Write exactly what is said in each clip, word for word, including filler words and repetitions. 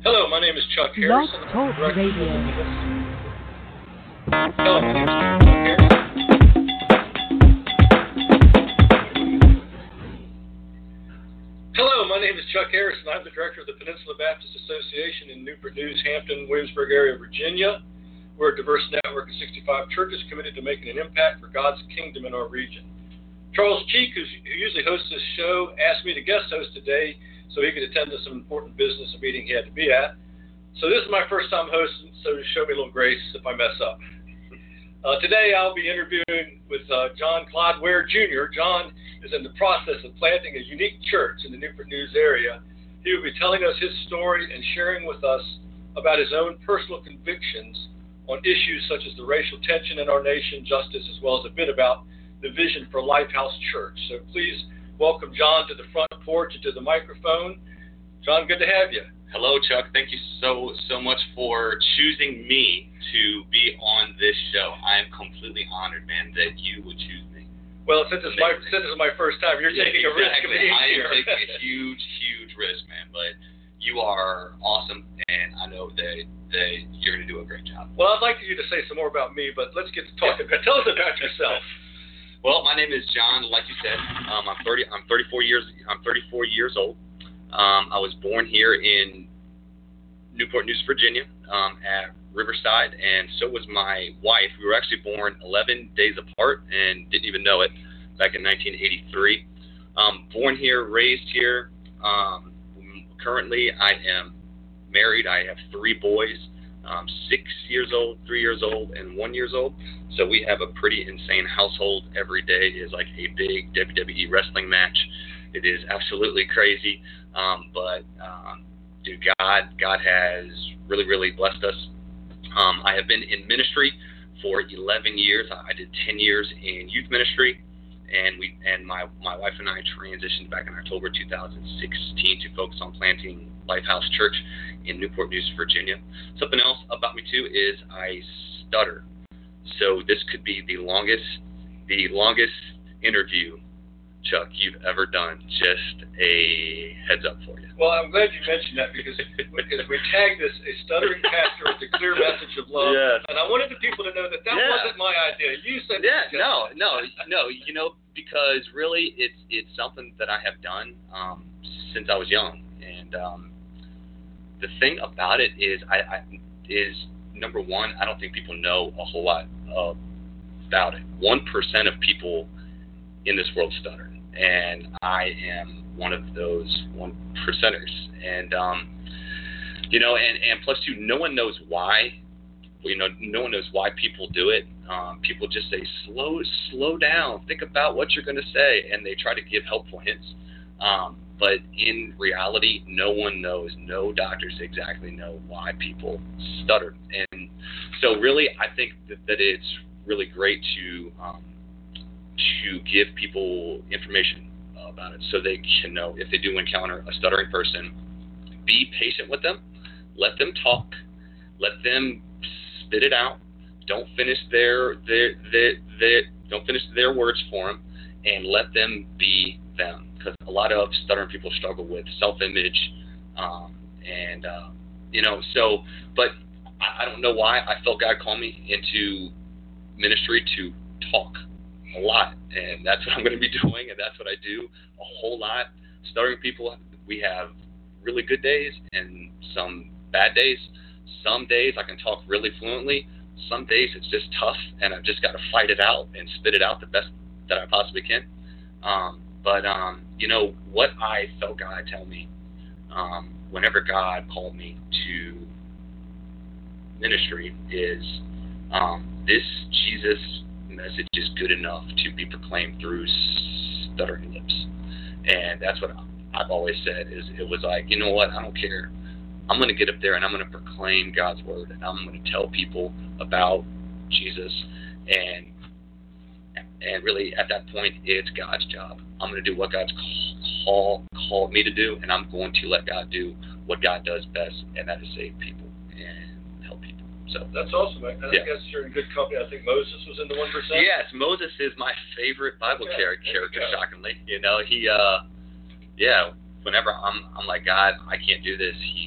Hello, my name is Chuck Blog Harrison. Talk Radio. Hello, my name is Chuck Harrison. Hello, my name is Chuck Harrison. I'm the director of the Peninsula Baptist Association in Newport News, Hampton, Williamsburg area, Virginia. We're a diverse network of sixty-five churches committed to making an impact for God's kingdom in our region. Charles Cheek, who's, who usually hosts this show, asked me to guest host today so he could attend to some important business a meeting he had to be at. So this is my first time hosting, so show me a little grace if I mess up. Uh, today I'll be interviewing with uh, John Claude Ware, Junior John is in the process of planting a unique church in the Newport News area. He will be telling us his story and sharing with us about his own personal convictions on issues such as the racial tension in our nation, justice, as well as a bit about the vision for Lifehouse Church. So please welcome John to the front porch and to the microphone. John, good to have you. Hello, Chuck. Thank you so, so much for choosing me to be on this show. I am completely honored, man, that you would choose me. Well, since it's my, since it's my first time, you're yeah, taking exactly. a risk of being I here. am taking a huge, huge risk, man, but you are awesome, and I know that, that you're going to do a great job. Well, I'd like you to say some more about me, but let's get to talking. Yeah. Tell us about yourself. Well, my name is John. Like you said, um, I'm thirty. I'm thirty-four years. I'm thirty-four years old. Um, I was born here in Newport News, Virginia, um, at Riverside, and so was my wife. We were actually born eleven days apart, and didn't even know it back in nineteen eighty-three. Um, born here, raised here. Um, currently, I am married. I have three boys. Um, six years old, three years old, and one years old. So we have a pretty insane household. Every day is like a big W W E wrestling match. It is absolutely crazy. Um, but um, dude, God, God has really, really blessed us. Um, I have been in ministry for eleven years. I did ten years in youth ministry, and we and my my wife and I transitioned back in October two thousand sixteen to focus on planting Lifehouse Church in Newport News, Virginia. Something else about me too is I stutter. So this could be the longest, the longest interview, Chuck, you've ever done. Just a heads up for you. Well, I'm glad you mentioned that because because we tagged this a stuttering pastor with a clear message of love, yes. And I wanted the people to know that that yeah. wasn't my idea. You said yeah, just no, no, no. You know, because really, it's it's something that I have done um, since I was young, and um, the thing about it is, I, I is number one, I don't think people know a whole lot uh, about it. One percent of people in this world stutter, and I am one of those one percenters. And um, you know, and, and plus two, no one knows why. You know, no one knows why people do it. Um, people just say, slow, slow down. Think about what you're going to say, and they try to give helpful hints. Um, but in reality, no one knows. No doctors exactly know why people stutter. And so, really, I think that, that it's really great to um, to give people information about it, so they can know if they do encounter a stuttering person. Be patient with them. Let them talk. Let them spit it out. Don't finish their their their, their don't finish their words for them, and let them be them. Because a lot of stuttering people struggle with self-image, um, and uh, you know. So, but I, I don't know why I felt God called me into ministry to talk a lot, and that's what I'm going to be doing, and that's what I do a whole lot. Stuttering people, we have really good days and some bad days. Some days I can talk really fluently. Some days it's just tough, and I've just got to fight it out and spit it out the best that I possibly can. Um, but, um, you know, what I felt God tell me um, whenever God called me to ministry is um, this Jesus message is good enough to be proclaimed through stuttering lips. And that's what I've always said is it was like, you know what, I don't care. I'm going to get up there and I'm going to proclaim God's word, and I'm going to tell people about Jesus, and and really at that point it's God's job. I'm going to do what God's call, called me to do, and I'm going to let God do what God does best, and that is save people and help people. So that's awesome. I, I yeah. guess you're in good company. I think Moses was in the one percent. Yes, Moses is my favorite Bible yeah, character. Shockingly, you know, he, uh, yeah. Whenever I'm, I'm like, God, I can't do this. He,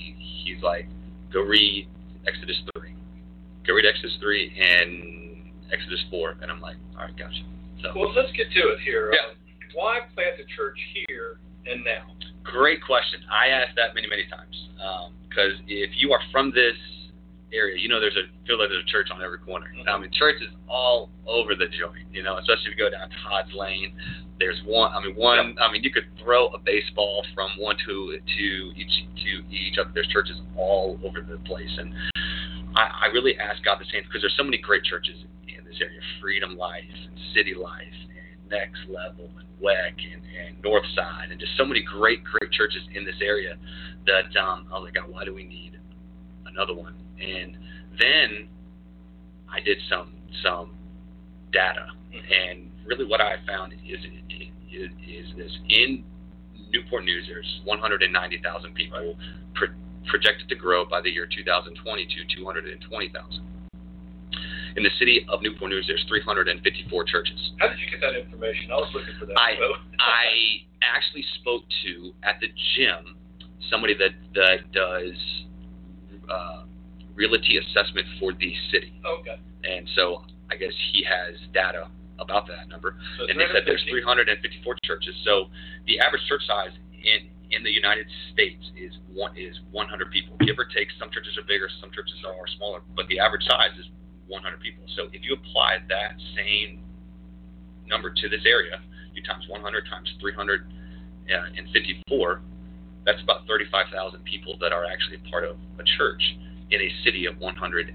he's like, go read Exodus three. Go read Exodus three and Exodus four. And I'm like, all right, gotcha. So, well, let's get to it here. Yeah. Um, why plant a church here and now? Great question. I asked that many, many times. Because um, if you are from this area, you know there's a feel like there's a church on every corner. Mm-hmm. I mean, churches all over the joint. You know, especially if you go down Todd's Lane. There's one. I mean, one. Yeah. I mean, you could throw a baseball from one to to each to each other. There's churches all over the place, and I, I really ask God the same because there's so many great churches in this area: Freedom Life and City Life and Next Level and W E C and, and Northside, and just so many great, great churches in this area that um, I was like, God, why do we need another one? And then I did some some data, and really what I found is is, is this: in Newport News, there's one hundred ninety thousand people pro- projected to grow by the year two thousand twenty to two hundred twenty thousand. In the city of Newport News, there's three hundred fifty-four churches. How did you get that information? I was looking for that. I I actually spoke to at the gym somebody that that does uh, realty assessment for the city. Okay. And so I guess he has data about that number. So and they said there's three hundred fifty-four churches. So the average church size in in the United States is one is one hundred people, give or take. Some churches are bigger, some churches are smaller, but the average size is one hundred people. So if you apply that same number to this area, you times one hundred times three hundred fifty-four, that's about thirty-five thousand people that are actually part of a church in a city of one hundred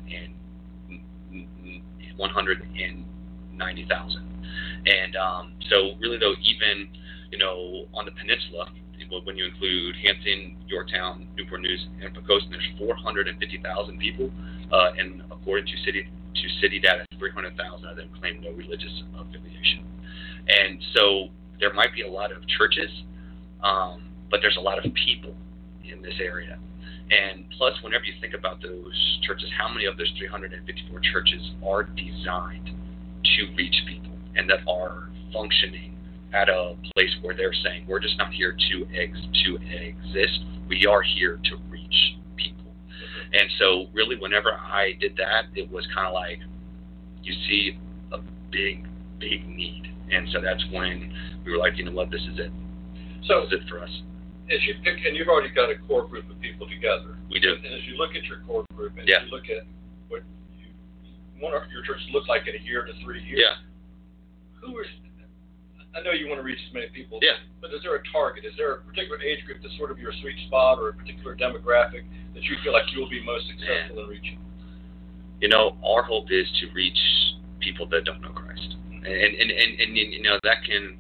ninety thousand. And um, so really though, even, you know, on the peninsula, when you include Hampton, Yorktown, Newport News, and Pocosin, there's four hundred fifty thousand people, uh, and according to city to city data, three hundred thousand of them claim no religious affiliation. And so there might be a lot of churches, um, but there's a lot of people in this area. And plus, whenever you think about those churches, how many of those three hundred fifty-four churches are designed to reach people and that are functioning at a place where they're saying, we're just not here to ex- to exist, we are here to reach people. And so really whenever I did that, it was kind of like, you see a big, big need. And so that's when we were like, you know what, this is it. So this is it for us. As you pick, and you've already got a core group of people together. We do. And as you look at your core group, and yeah. you look at what you want your church to look like in a year to three years, yeah. who are, I know you want to reach as many people, yeah. but is there a target? Is there a particular age group that's sort of your sweet spot, or a particular demographic that you feel like you'll be most successful Man. in reaching? You know, our hope is to reach people that don't know Christ. And, and, and, and you know, that can,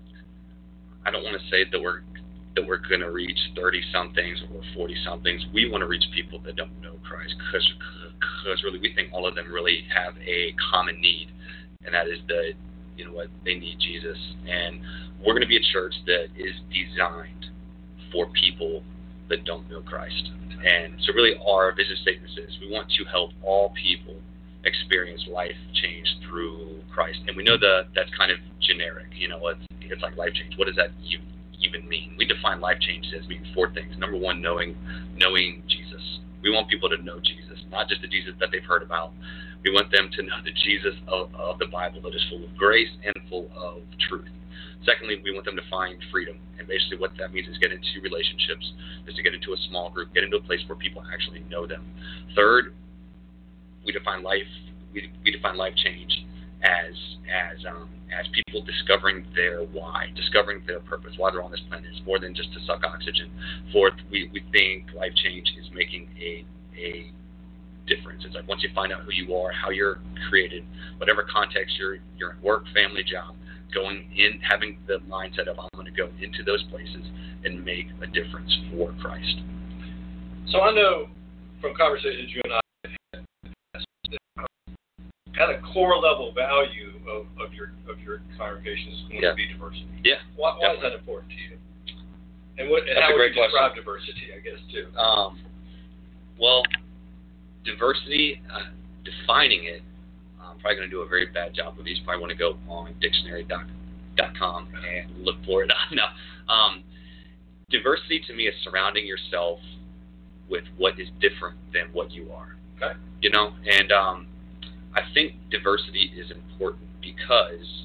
I don't want to say that we're that we're going to reach thirty-somethings or forty-somethings. We want to reach people that don't know Christ, because because really we think all of them really have a common need, and that is that, you know what, they need Jesus. And we're going to be a church that is designed for people that don't know Christ. And so really our vision statement is we want to help all people experience life change through Christ. And we know that that's kind of generic. You know, it's, it's like life change. What does that even even mean? We define life change as being four things. Number one, knowing knowing Jesus. We want people to know Jesus, not just the Jesus that they've heard about. We want them to know the Jesus of, of the Bible that is full of grace and full of truth. Secondly, we want them to find freedom. And basically what that means is get into relationships, is to get into a small group, get into a place where people actually know them. Third, we define life we, we define life change as as um, as people discovering their why, discovering their purpose, why they're on this planet. It's more than just to suck oxygen. Fourth, we, we think life change is making a a difference. It's like once you find out who you are, how you're created, whatever context you're you're in, work, family, job, going in, having the mindset of I'm going to go into those places and make a difference for Christ. So I know from conversations you and I have had, kind of core level value of, of your of your congregation is going yeah. to be diversity. Yeah. Why, why is that important to you? And what and That's how a would great you describe question. diversity? I guess too. Um, well, diversity, uh, defining it, I'm probably going to do a very bad job of these. You probably want to go on dictionary dot com and look for it. No. Um, diversity to me is surrounding yourself with what is different than what you are. Okay. You know, and um, I think diversity is important because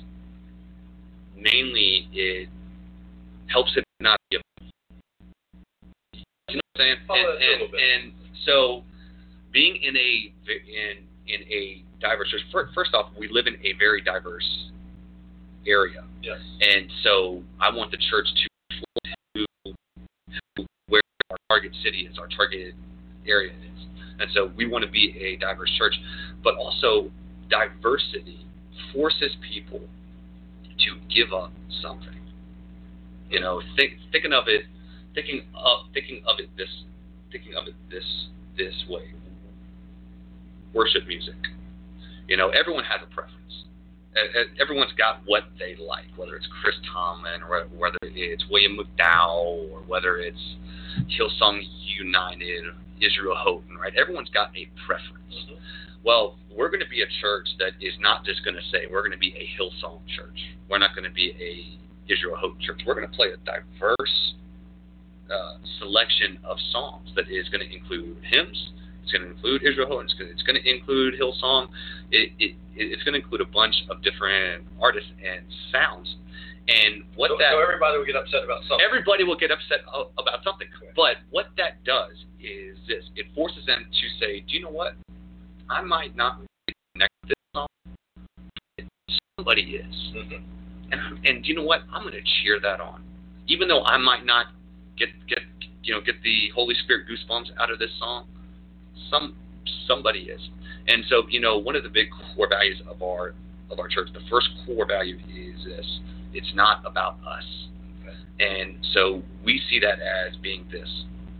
mainly it helps it not be a, you know what I'm saying? Oh, and, that's a little bit. and, and so being in a in in a diverse, first off, we live in a very diverse area. Yes. And so I want the church to, to where our target city is, our target area is. And so we want to be a diverse church, but also diversity forces people to give up something. You know, think, thinking of it, thinking of thinking of it this, thinking of it this this way. Worship music. You know, everyone has a preference. Everyone's got what they like, whether it's Chris Tomlin or whether it's William McDowell or whether it's Hillsong United, Israel Houghton, right? Everyone's got a preference. Mm-hmm. Well, we're going to be a church that is not just going to say we're going to be a Hillsong church. We're not going to be a Israel Houghton church. We're going to play a diverse uh, selection of songs that is going to include hymns. It's going to include Israel Houghton. It's going to include Hillsong. It, it, it's going to include a bunch of different artists and sounds. And what so, that so everybody will get upset about something. Everybody will get upset about something. Okay. But what that does is this: it forces them to say, "Do you know what? I might not connect with this song, but somebody is, mm-hmm. and and do you know what? I'm going to cheer that on, even though I might not get get you know get the Holy Spirit goosebumps out of this song." Some somebody is, and so you know one of the big core values of our of our church. The first core value is this: it's not about us, okay. And so we see that as being this: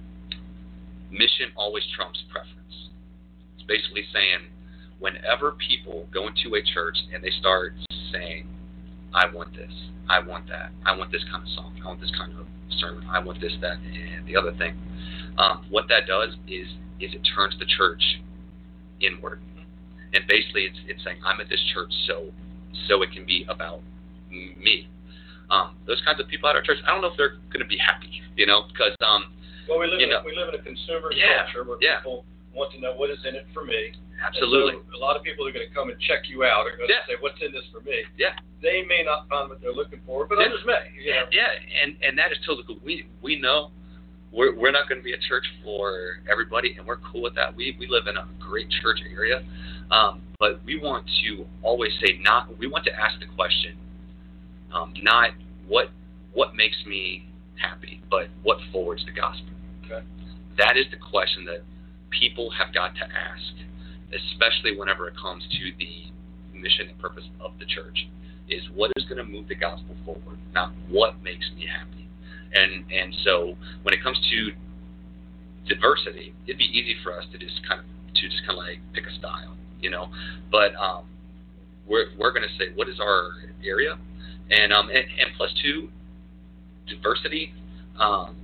mission always trumps preference. It's basically saying whenever people go into a church and they start saying, "I want this, I want that, I want this kind of song, I want this kind of sermon, I want this, that, and the other thing," um, what that does is is it turns the church inward. And basically it's it's saying, I'm at this church so so it can be about me. Um, those kinds of people at our church, I don't know if they're going to be happy, you know, because um, well, we live you in know, a, we live in a consumer yeah, culture where yeah. people want to know what is in it for me. Absolutely. So a lot of people are going to come and check you out. Are going yeah. to say, "What's in this for me?" Yeah. They may not find what they're looking for, but yeah. others may. You know? Yeah, and and that is totally cool. We we know. We're we're not going to be a church for everybody, and we're cool with that. We we live in a great church area, um, but we want to always say not. We want to ask the question, um, not what what makes me happy, but what forwards the gospel. Okay. That is the question that people have got to ask, especially whenever it comes to the mission and purpose of the church. Is what is going to move the gospel forward, not what makes me happy. And and so when it comes to diversity, it'd be easy for us to just kind of to just kind of like pick a style, you know. But um, we're we're going to say what is our area, and um and, and plus two, diversity um,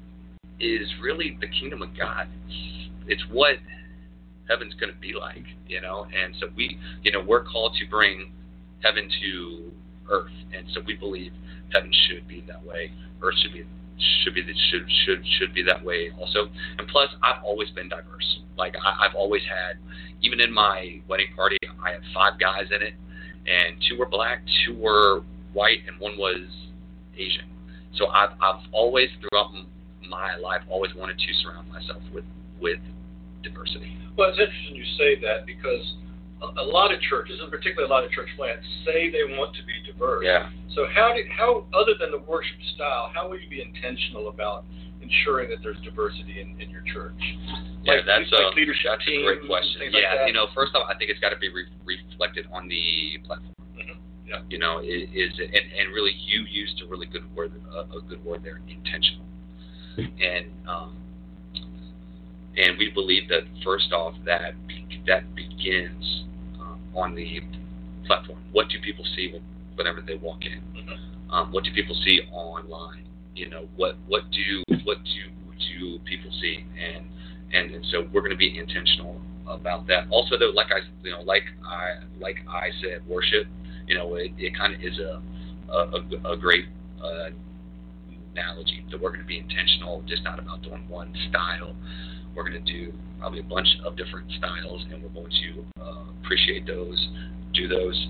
is really the kingdom of God. It's what heaven's going to be like, you know. And so we you know we're called to bring heaven to earth, and so we believe heaven should be that way. Earth should be should be should should should be that way also. And plus, I've always been diverse. Like I, I've always had, even in my wedding party, I had five guys in it, and two were black, two were white, and one was Asian. So I've I've always throughout my life always wanted to surround myself with with diversity. Well, it's interesting you say that because a lot of churches, and particularly a lot of church plants, say they want to be diverse. Yeah. So how do how other than the worship style, how will you be intentional about ensuring that there's diversity in, in your church? Yeah, like, that's, like a, leadership that's a great question. Yeah, like you know, first off, I think it's got to be re- reflected on the platform. Mm-hmm. Yeah. You know, it is and, and really you used a really good word, a, a good word there, intentional. And um, and we believe that first off that be, that begins on the platform. What do people see whenever they walk in? Mm-hmm. Um, what do people see online? You know, what what do what do do people see? And and, and so we're going to be intentional about that. Also, though, like I you know, like I like I said, worship. You know, it, it kind of is a a, a great uh, analogy that we're going to be intentional, just not about doing one style. we're going to do probably a bunch of different styles, and we're going to uh, appreciate those, do those.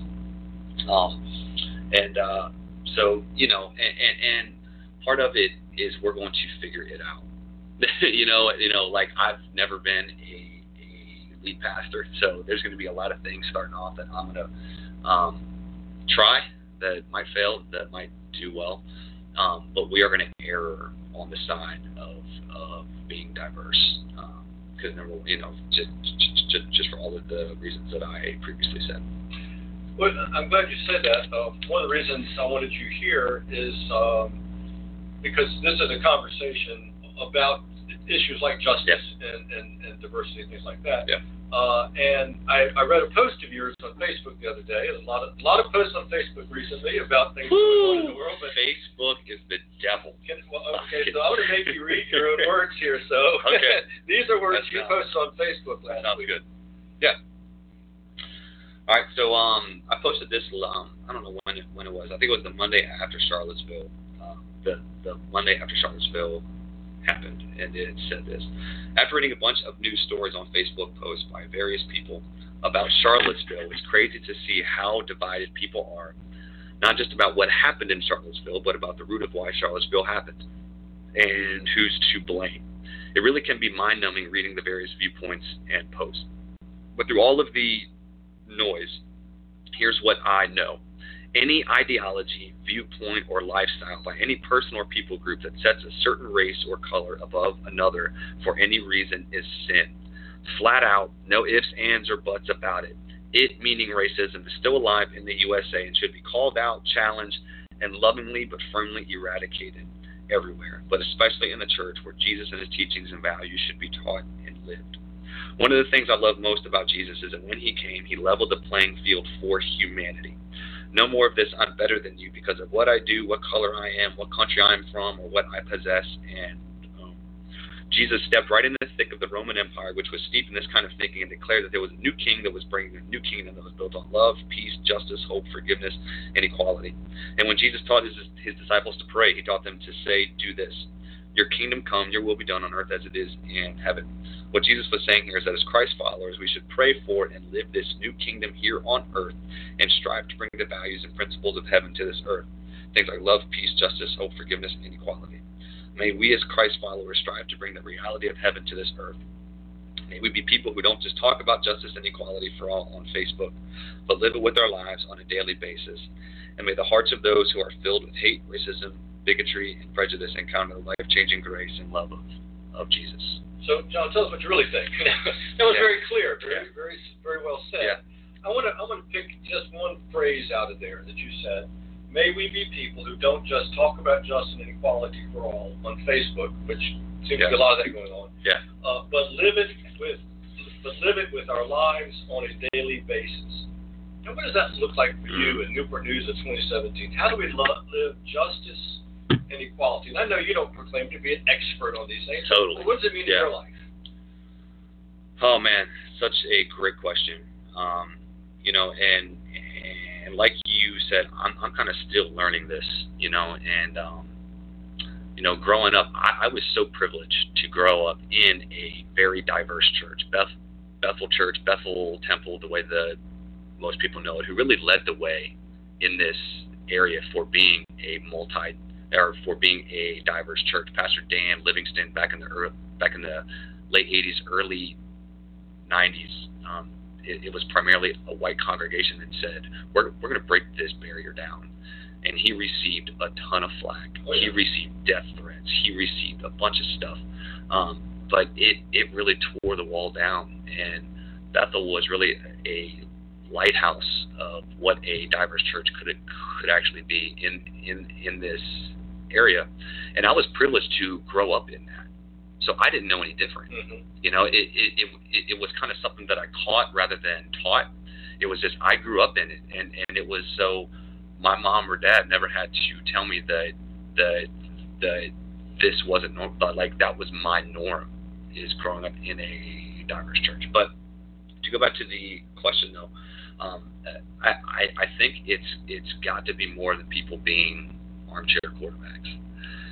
Um, and uh, so, you know, and, and, and part of it is we're going to figure it out. you know, you know, like I've never been a, a lead pastor, so there's going to be a lot of things starting off that I'm going to um, try that might fail, that might do well, um, but we are going to err on the side of, of being diverse, because um, you know, just, just just for all of the reasons that I previously said. Well, I'm glad you said that. Uh, one of the reasons I wanted you here is um, because this is a conversation about issues like justice yeah. and, and, and diversity and things like that. Yeah. Uh, and I, I read a post of yours on Facebook the other day. There's a lot of a lot of posts on Facebook recently about things Woo! going on in the world. But Facebook is the devil. Can, well, okay, so I'm going to make you read your own words here. So okay. These are words That's you not, posted on Facebook last sounds week. good. Yeah. All right. So um, I posted this. Um, I don't know when it, when it was. I think it was the Monday after Charlottesville. Uh, the the Monday after Charlottesville happened, and it said this: after reading a bunch of news stories on Facebook posts by various people about Charlottesville, it's crazy to see how divided people are, not just about what happened in Charlottesville, but about the root of why Charlottesville happened and who's to blame. It really can be mind-numbing reading the various viewpoints and posts. But through all of the noise, here's what I know. Any ideology, viewpoint, or lifestyle by any person or people group that sets a certain race or color above another for any reason is sin. Flat out, no ifs, ands, or buts about it. It, meaning racism, is still alive in the U S A and should be called out, challenged, and lovingly but firmly eradicated everywhere, but especially in the church where Jesus and his teachings and values should be taught and lived. One of the things I love most about Jesus is that when he came, he leveled the playing field for humanity. No more of this, I'm better than you because of what I do, what color I am, what country I'm from, or what I possess. And um, Jesus stepped right in the thick of the Roman Empire, which was steeped in this kind of thinking, and declared that there was a new king that was bringing a new kingdom that was built on love, peace, justice, hope, forgiveness, and equality. And when Jesus taught his, his disciples to pray, he taught them to say, do this: your kingdom come, your will be done on earth as it is in heaven. What Jesus was saying here is that as Christ followers, we should pray for and live this new kingdom here on earth and strive to bring the values and principles of heaven to this earth. Things like love, peace, justice, hope, forgiveness, and equality. May we as Christ followers strive to bring the reality of heaven to this earth. May we be people who don't just talk about justice and equality for all on Facebook, but live it with our lives on a daily basis. And may the hearts of those who are filled with hate, racism, bigotry, and prejudice encounter the life-changing grace and love of, of Jesus. So, John, tell us what you really think. That was yeah. very clear, very, yeah. very, very well said. Yeah. I want to, I want to pick just one phrase out of there that you said. May we be people who don't just talk about justice and equality for all on Facebook, which seems yeah. to be a lot of that going on. Yeah. Uh, but live it with, but live it with our lives on a daily basis. Now, what does that look like for you in Newport News of twenty seventeen? How do we lo- live justice and equality? And I know you don't proclaim to be an expert on these things. Totally. But what does it mean yeah. in your life? Oh man, such a great question. Um, you know, and and like you said, I'm I'm kind of still learning this. You know, and um, you know, growing up, I, I was so privileged to grow up in a very diverse church, Beth, Bethel Church, Bethel Temple, the way the most people know it, who really led the way in this area for being a multi or for being a diverse church. Pastor Dan Livingston, back in the early, back in the late eighties, early nineties, um, it, it was primarily a white congregation, and said, "We're we're going to break this barrier down." And he received a ton of flack. Oh, yeah. He received death threats. He received a bunch of stuff. Um, but it it really tore the wall down, and Bethel was really a lighthouse of what a diverse church could could actually be in in in this area. And I was privileged to grow up in that, so I didn't know any different. Mm-hmm. You know, it it, it it it was kind of something that I caught rather than taught. It was just I grew up in it, and and it was so my mom or dad never had to tell me that that that this wasn't normal, but like that was my norm, is growing up in a diverse church. But to go back to the question though, Um, I, I, I think it's it's got to be more than people being armchair quarterbacks.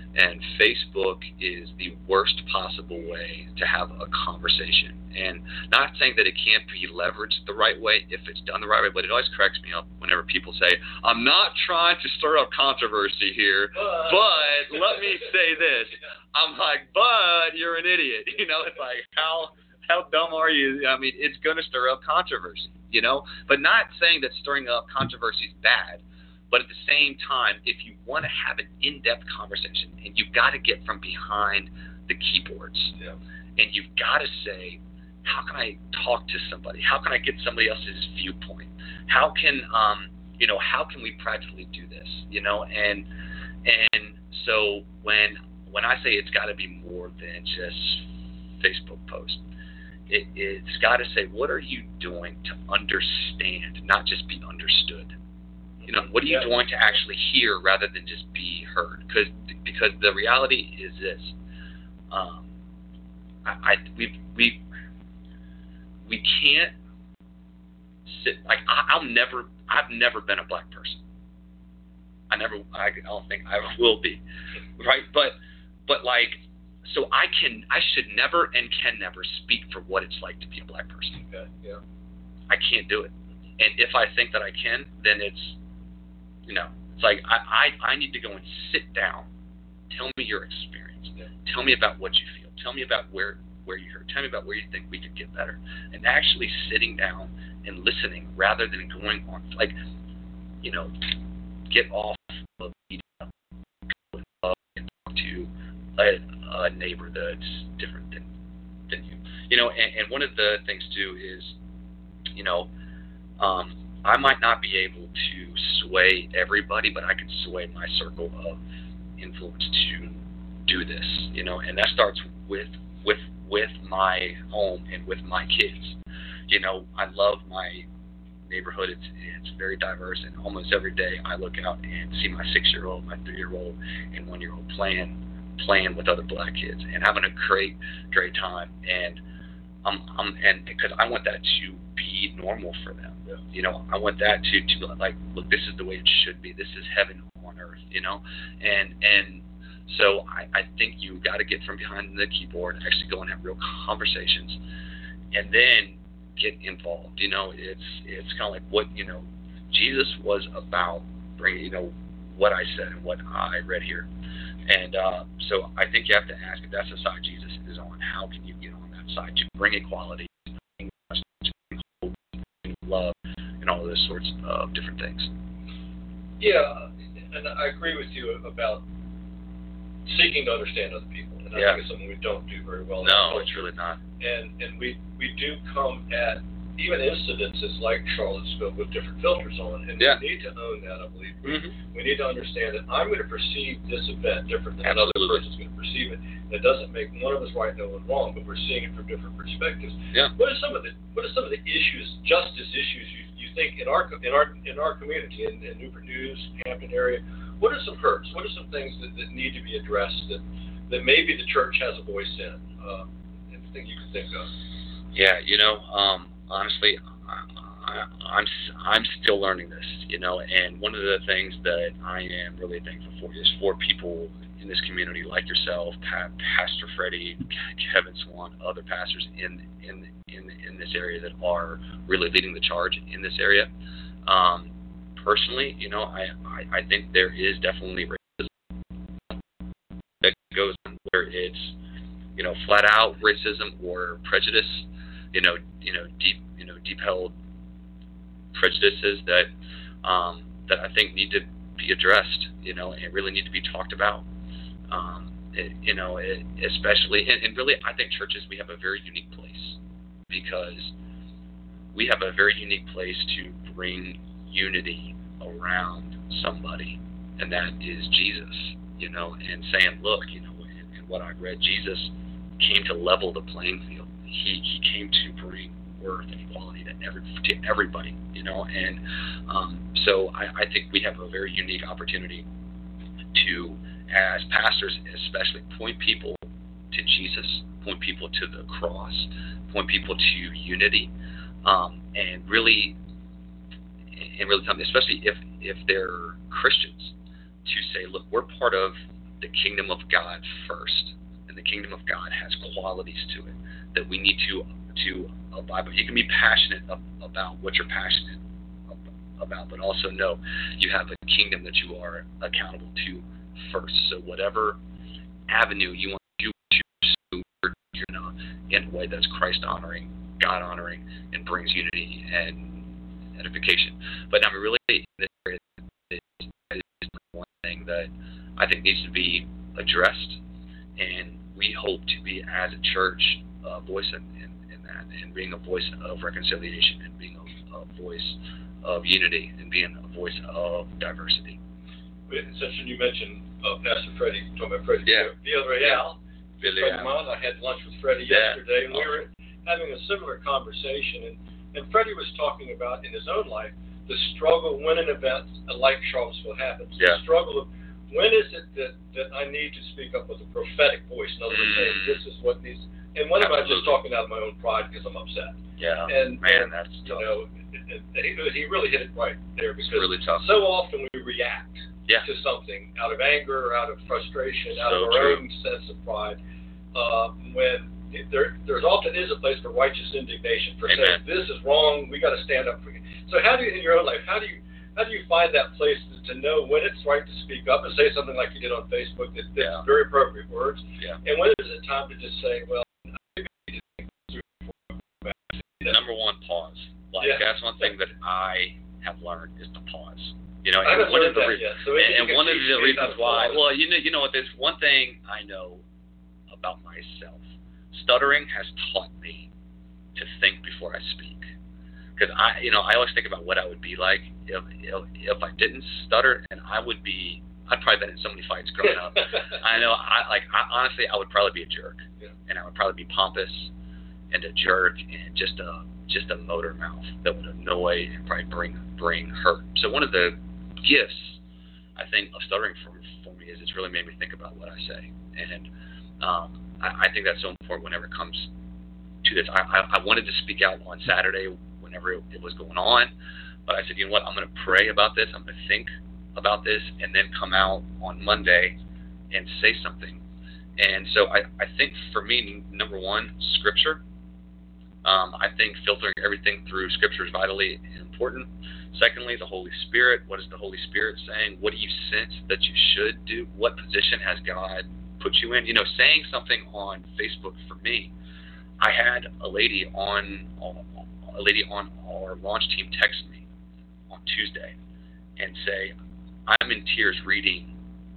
And Facebook is the worst possible way to have a conversation. And not saying that it can't be leveraged the right way if it's done the right way, but it always cracks me up whenever people say, I'm not trying to stir up controversy here, but let me say this. I'm like, but you're an idiot. You know, it's like, how how dumb are you? I mean, it's going to stir up controversy, you know, but not saying that stirring up controversy is bad. But at the same time, if you want to have an in-depth conversation, and you've got to get from behind the keyboards, yeah. and you've got to say, how can I talk to somebody? How can I get somebody else's viewpoint? How can, um, you know, how can we practically do this? You know, and and so when when I say it's got to be more than just Facebook post, it, it's got to say, what are you doing to understand, not just be understood? You know, what are you doing to actually hear rather than just be heard? Because because the reality is this: um, I, I we we we can't sit like I, I'll never I've never been a black person. I never I, I don't think I will be, right? But but like so I can I should never and can never speak for what it's like to be a black person. Okay. Yeah. I can't do it, and if I think that I can, then it's You know, it's like I, I, I need to go and sit down. Tell me your experience. Yeah. Tell me about what you feel. Tell me about where, where you hurt. Tell me about where you think we could get better. And actually sitting down and listening rather than going on, like, you know, get off of media and talk to a, a neighbor that's different than, than you. You know, and, and one of the things, too, is, you know, um, I might not be able to sway everybody, but I can sway my circle of influence to do this, you know, and that starts with with with my home and with my kids. You know, I love my neighborhood. It's it's very diverse, and almost every day I look out and see my six-year-old, my three-year-old, and one-year-old playing playing with other black kids and having a great great time. And um, um and because I want that to be normal for them. Yeah. You know, I want that to, to like, look, this is the way it should be. This is heaven on earth, you know? And and so I, I think you got to get from behind the keyboard, actually go and have real conversations, and then get involved. You know, it's it's kind of like what, you know, Jesus was about bringing, you know, what I said and what I read here. And uh, so I think you have to ask if that's the side Jesus is on, how can you get on that side to bring equality, love, and all of those sorts of different things. Yeah, and I agree with you about seeking to understand other people, and I yeah. think it's something we don't do very well. No, it's really not. And and we we do come at even incidences like Charlottesville with different filters on, and yeah. we need to own that. I believe we, mm-hmm. we need to understand that I'm going to perceive this event different than Absolutely. another person's going to perceive it. And it doesn't make one of us right, no one wrong, but we're seeing it from different perspectives. Yeah. What are some of the What are some of the issues, justice issues, you, you think in our in our in our community in, in Newport News, Hampton area? What are some hurts? What are some things that, that need to be addressed that that maybe the church has a voice in? Uh, anything you can think of? Yeah, you know, um, honestly, I, I, I'm I'm still learning this, you know, and one of the things that I am really thankful for is for people in this community like yourself, Pat, Pastor Freddie, Kevin Swan, other pastors in in in in this area that are really leading the charge in this area. Um, personally, you know, I, I, I think there is definitely racism that goes on where it's, you know, flat out racism or prejudice, you know, you know, deep, you know, deep held prejudices that um, that I think need to be addressed, you know, and really need to be talked about. Um, it, you know, it, especially, and, and really, I think churches, we have a very unique place because we have a very unique place to bring unity around somebody, and that is Jesus, you know, and saying, look, you know, in, in what I read, Jesus came to level the playing field. He he came to bring worth and equality to every to everybody, you know, and um, so I, I think we have a very unique opportunity to, as pastors especially, point people to Jesus, point people to the cross, point people to unity, um, and really, and really tell them, especially if if they're Christians, to say, look, we're part of the kingdom of God first, and the kingdom of God has qualities to it that we need to to abide by. You can be passionate ab- about what you're passionate ab- about, but also know you have a kingdom that you are accountable to first. So whatever avenue you want to pursue, you're gonna in a way that's Christ honoring, God honoring, and brings unity and edification. But I'm really in this area is, is one thing that I think needs to be addressed, and we hope to be as a church a voice in, in, in that, and being a voice of reconciliation, and being a, a voice of unity, and being a voice of diversity. Since you mentioned uh, Pastor Freddie, talking about Freddie, yeah. Villarreal, Billy friend of mine, I had lunch with Freddie yeah. yesterday, and oh. we were having a similar conversation, and, and Freddie was talking about in his own life the struggle when an event like Charlottesville happens. Yeah. The struggle of when is it that, that I need to speak up with a prophetic voice? In other words, saying this is what needs. And when am I just talking out of my own pride because I'm upset? Yeah. And man, that's you tough. know, and, and he, he really hit it right there, because it's really tough. so often we react yeah. to something out of anger, out of frustration, out so of our true. own sense of pride. Uh, when there, there's often is a place for righteous indignation, for Amen. saying this is wrong, we got to stand up for you. So how do you, in your own life, how do you how do you find that place to, to know when it's right to speak up and say something like you did on Facebook that, that's Yeah. very appropriate words, Yeah. and when is it time to just say, well, I need to think through before I go back to that? Number one, pause. Like Yeah. that's one thing that I have learned is to pause. You know, I and haven't one learned of the that re- yet. So maybe and, you and can one of teach the me reasons how to why, pause. well, you know, you know what? There's one thing I know about myself. Stuttering has taught me to think before I speak. Because I, you know, I always think about what I would be like if, if if I didn't stutter, and I would be. I'd probably been in so many fights growing up. I know. I like. I, honestly, I would probably be a jerk, Yeah. and I would probably be pompous, and a jerk, and just a just a motor mouth that would annoy and probably bring bring hurt. So one of the gifts I think of stuttering for for me is it's really made me think about what I say, and um, I, I think that's so important whenever it comes to this. I, I, I wanted to speak out on Saturday whenever it, it was going on, but I said, you know what, I'm going to pray about this, I'm going to think about this, and then come out on Monday and say something. And so I, I think for me, number one, Scripture. Um, I think filtering everything through Scripture is vitally important. Secondly, the Holy Spirit. What is the Holy Spirit saying? What do you sense that you should do? What position has God put you in? You know, saying something on Facebook for me, I had a lady on a lady on our launch team text me on Tuesday and say, I'm in tears reading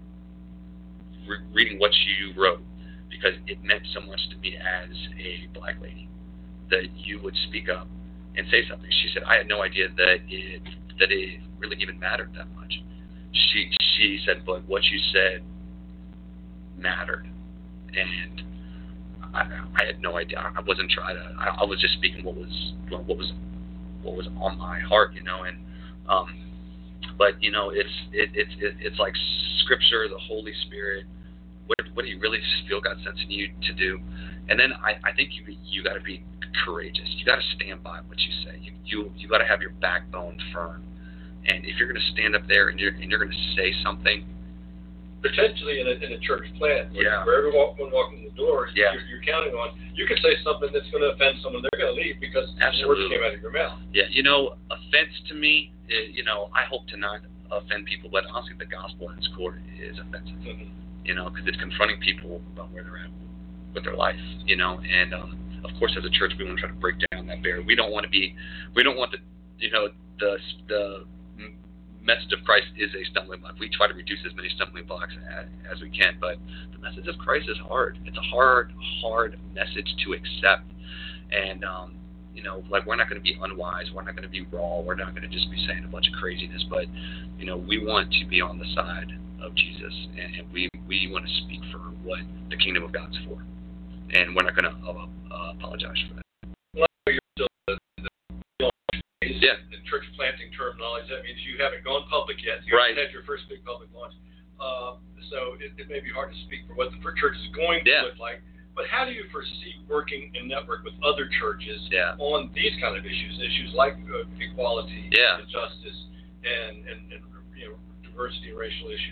re- reading what you wrote, because it meant so much to me as a black lady that you would speak up and say something. She said, I had no idea that it that it really even mattered that much. She she said, but what you said mattered, and I, I had no idea. I wasn't trying to. I, I was just speaking what was what was what was on my heart, you know. And um, but you know, it's it, it's it, it's like Scripture, the Holy Spirit. What what do you really feel God sensing you to do? And then I, I think you you got to be courageous. You got to stand by what you say. You you you got to have your backbone firm. And if you're going to stand up there and you're and you're going to say something, potentially in a, in a church plant, where, yeah. where everyone walking the door, yeah. you're, you're counting on, you could say something that's going to offend someone, they're going to leave because the words came out of your mouth. Yeah, you know, offense to me, it, you know, I hope to not offend people, but honestly, the gospel at its core is offensive. Mm-hmm. You know, because it's confronting people about where they're at with their life. You know, and um, of course, as a church, we want to try to break down that barrier. We don't want to be, we don't want the, you know, the the message of Christ is a stumbling block. We try to reduce as many stumbling blocks as, as we can, but the message of Christ is hard. It's a hard, hard message to accept. And, um, you know, like, we're not going to be unwise. We're not going to be raw. We're not going to just be saying a bunch of craziness. But, you know, we want to be on the side of Jesus, and, and we, we want to speak for what the kingdom of God's for. And we're not going to uh, uh, apologize for that. Well, you're still the, the yeah. In church planting terminology, that means you haven't gone public yet. You right. haven't had your first big public launch. Uh, so it, it may be hard to speak for what the church is going to yeah. look like. But how do you foresee working in network with other churches yeah. on these kind of issues, issues like uh, equality yeah. and justice and, and, and you know, diversity and racial issues?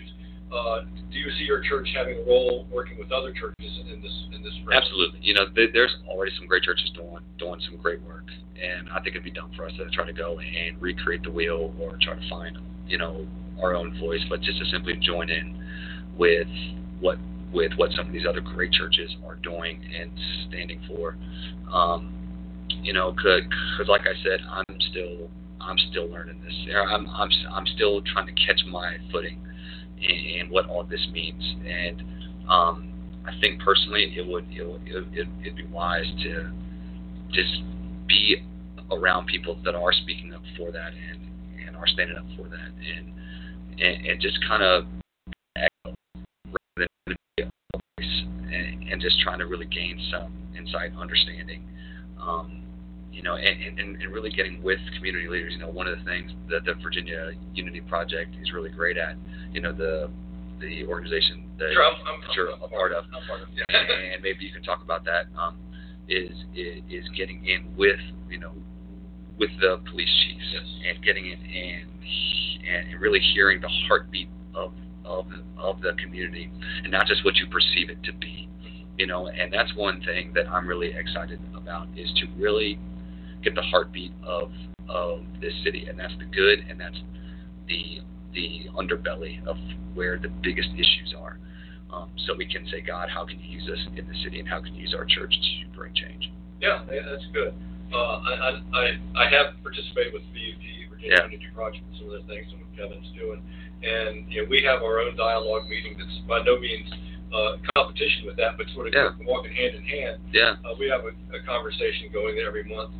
Uh, do you see your church having a role working with other churches in this in this realm? Absolutely. You know, th- there's already some great churches doing doing some great work, and I think it'd be dumb for us to try to go and recreate the wheel or try to find, you know, our own voice, but just to simply join in with what with what some of these other great churches are doing and standing for. Um, you know, because like I said, I'm still I'm still learning this. I'm I'm I'm still trying to catch my footing in, in what all this means, and um, I think personally it would it would it, it'd be wise to just be around people that are speaking up for that and, and are standing up for that, and and, and just kind of echo rather than be a voice, and, and just trying to really gain some insight, understanding. Um, You know, and, and, and really getting with community leaders. You know, one of the things that the Virginia Unity Project is really great at, you know, the the organization that, sure, I'm, I'm, that you're I'm, a part of, I'm part of yeah. and maybe you can talk about that, um, is, is is getting in with, you know, with the police chiefs, yes. and getting in and and really hearing the heartbeat of of of the community, and not just what you perceive it to be. You know, and that's one thing that I'm really excited about, is to really get the heartbeat of of this city, and that's the good, and that's the the underbelly of where the biggest issues are. Um, so we can say, God, how can you use us in the city, and how can you use our church to bring change? Yeah, that's good. Uh, I, I I have participated with V U P, Virginia Yeah. Unity Project, and some of the things and what Kevin's doing, and you know, we have our own dialogue meeting that's by no means uh, competition with that, but sort of Yeah. walking hand in hand. Yeah. Uh, we have a, a conversation going every month.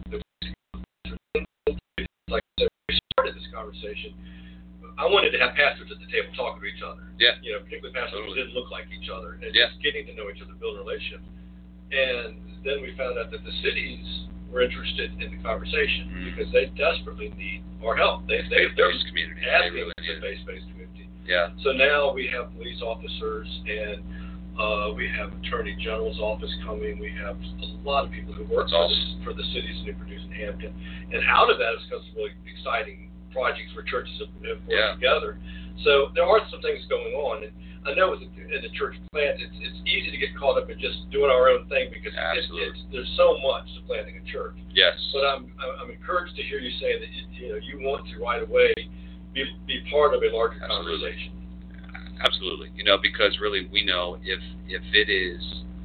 Like I said, we started this conversation. I wanted to have pastors at the table talking to each other. Yeah. You know, particularly pastors who didn't look like each other, and Yeah. just getting to know each other, building relationships. And then we found out that the cities were interested in the conversation Mm. because they desperately need our help. They they they're Faith-based community. They asking really for need a it. faith-based community. Yeah. So now we have police officers, and uh, we have Attorney General's office coming. We have a lot of people who work That's for, awesome. the, for the cities of Newport and Hampton. And out of that has come some really exciting projects where churches have, have worked Yeah. together. So there are some things going on. And I know with the, in the church plant, it's it's easy to get caught up in just doing our own thing because it, it's, there's so much to planting a church. Yes. But I'm I'm encouraged to hear you say that you, you know you want to right away be be part of a larger Absolutely. conversation. Absolutely. You know, because really we know if if it is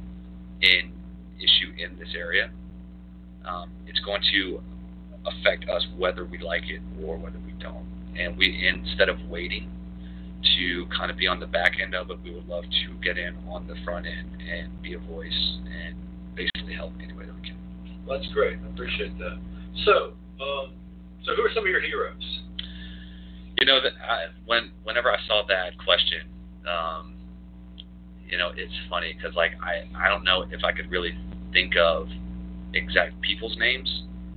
an issue in this area, um, it's going to affect us whether we like it or whether we don't. And we, instead of waiting to kind of be on the back end of it, we would love to get in on the front end and be a voice and basically help any way that we can. Well, that's great. I appreciate that. So, um, so who are some of your heroes? You know, that I, when whenever I saw that question, um, you know, it's funny because like I, I don't know if I could really think of exact people's names.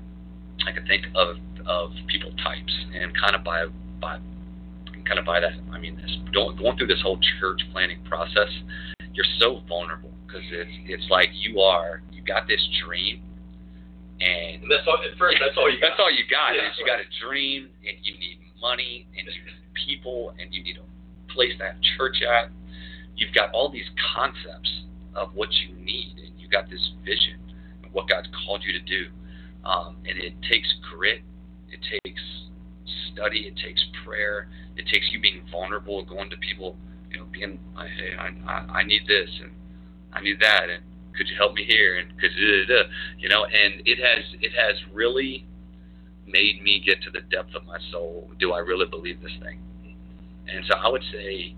I could think of of people types, and kind of by by kind of by that I mean this going going through this whole church planning process, you're so vulnerable because it's it's like you are you got this dream. And, and that's all. At first, that's all you got. That's all you got. Yeah, is you right. got a dream, and you need money, and you need people, and you need a place that church at. You've got all these concepts of what you need, and you got this vision of what God's called you to do. Um, and it takes grit, it takes study, it takes prayer, it takes you being vulnerable, going to people, you know, being, hey, I, I, I need this, and I need that, and could you help me here? And could you, you know, and it has it has really made me get to the depth of my soul. Do I really believe this thing? And so I would say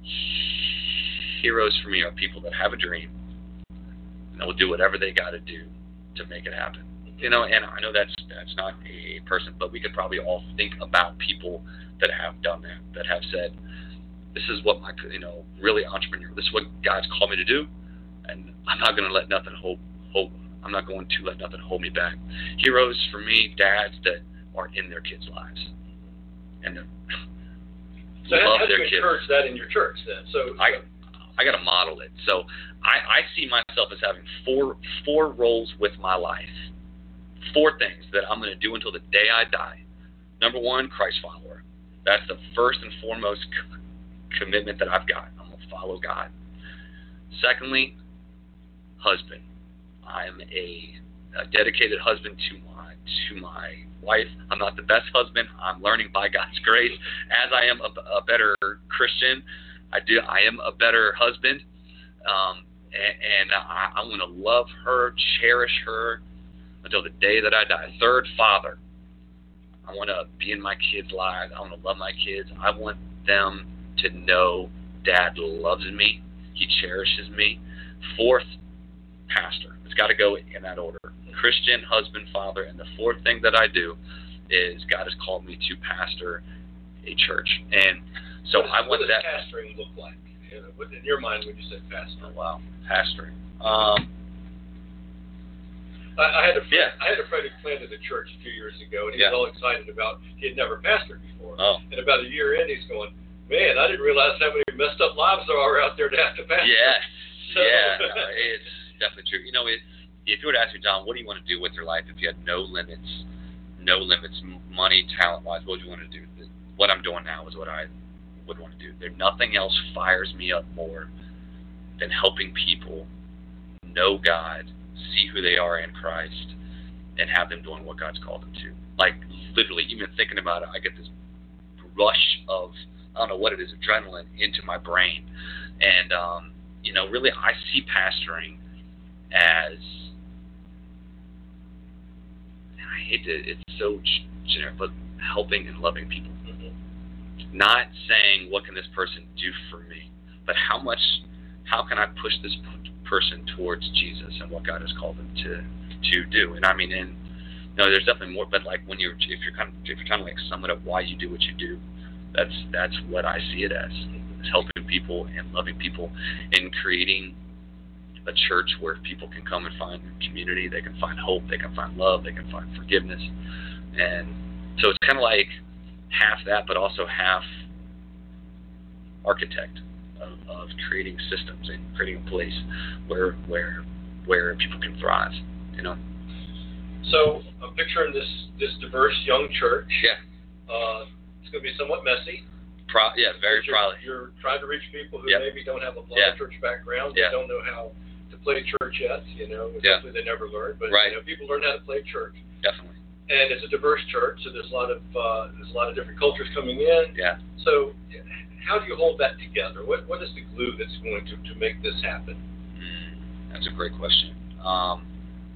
heroes for me are people that have a dream and will do whatever they got to do to make it happen. You know, and I know that's that's not a person, but we could probably all think about people that have done that, that have said, this is what my, you know, really entrepreneur, this is what God's called me to do. And I'm not going to let nothing hold, hold. I'm not going to let nothing hold me back. Heroes for me, dads that are in their kids' lives, and so love how do their you kids. encourage that in your church then? So I, I got to model it. So I, I see myself as having four, four roles with my life, four things that I'm going to do until the day I die. Number one, Christ follower. That's the first and foremost commitment that I've got. I'm going to follow God. Secondly, husband. I'm a, a dedicated husband to my to my wife. I'm not the best husband. I'm learning by God's grace. As I am a, a better Christian, I do. I am a better husband, um, and, and I, I want to love her, cherish her until the day that I die. Third, father. I want to be in my kids' lives. I want to love my kids. I want them to know Dad loves me. He cherishes me. Fourth, pastor. It's got to go in that order. Christian, husband, father. And the fourth thing that I do is God has called me to pastor a church. And so what I does, want what does that. pastoring look like? You know, what, in your mind, when you said pastor? Oh, wow. Pastoring. Um, I, I had a friend, yeah. I had a friend who planted a church a few years ago, and he Yeah. was all excited about, he had never pastored before. Oh. And about a year in, he's going, man, I didn't realize how many messed up lives there are out there to have to pastor. Yeah. So, Yeah. No, it's definitely true. You know, it, if you were to ask me, John, what do you want to do with your life if you had no limits, no limits, money, talent-wise, what would you want to do? What I'm doing now is what I would want to do. There, nothing else fires me up more than helping people know God, see who they are in Christ, and have them doing what God's called them to. Like, literally, even thinking about it, I get this rush of, I don't know what it is, adrenaline into my brain. And, um, you know, really, I see pastoring as, I hate to, it's so generic, but helping and loving people. Mm-hmm. Not saying, what can this person do for me, but how much, how can I push this person towards Jesus and what God has called them to to do. And I mean, and no, there's definitely more. But like when you're, if you're kind of, if you're kind of like sum it up why you do what you do, that's that's what I see it as: is helping people and loving people, and creating a church where people can come and find community. They can find hope. They can find love. They can find forgiveness. And so it's kind of like half that, but also half architect. Of, of creating systems and creating a place where where where people can thrive, you know. So I'm picturing this this diverse young church. Yeah. Uh, it's going to be somewhat messy. Pro- yeah, very you're, probably. You're trying to reach people who Yep. maybe don't have a lot Yeah. of church background. Yeah. They don't know how to play church yet. You know, Yeah. hopefully they never learn. But Right. you know, people learn how to play church. Definitely. And it's a diverse church, so there's a lot of uh, there's a lot of different cultures coming in. Yeah. So how do you hold that together? What what is the glue that's going to, to make this happen? Mm, that's a great question. Um,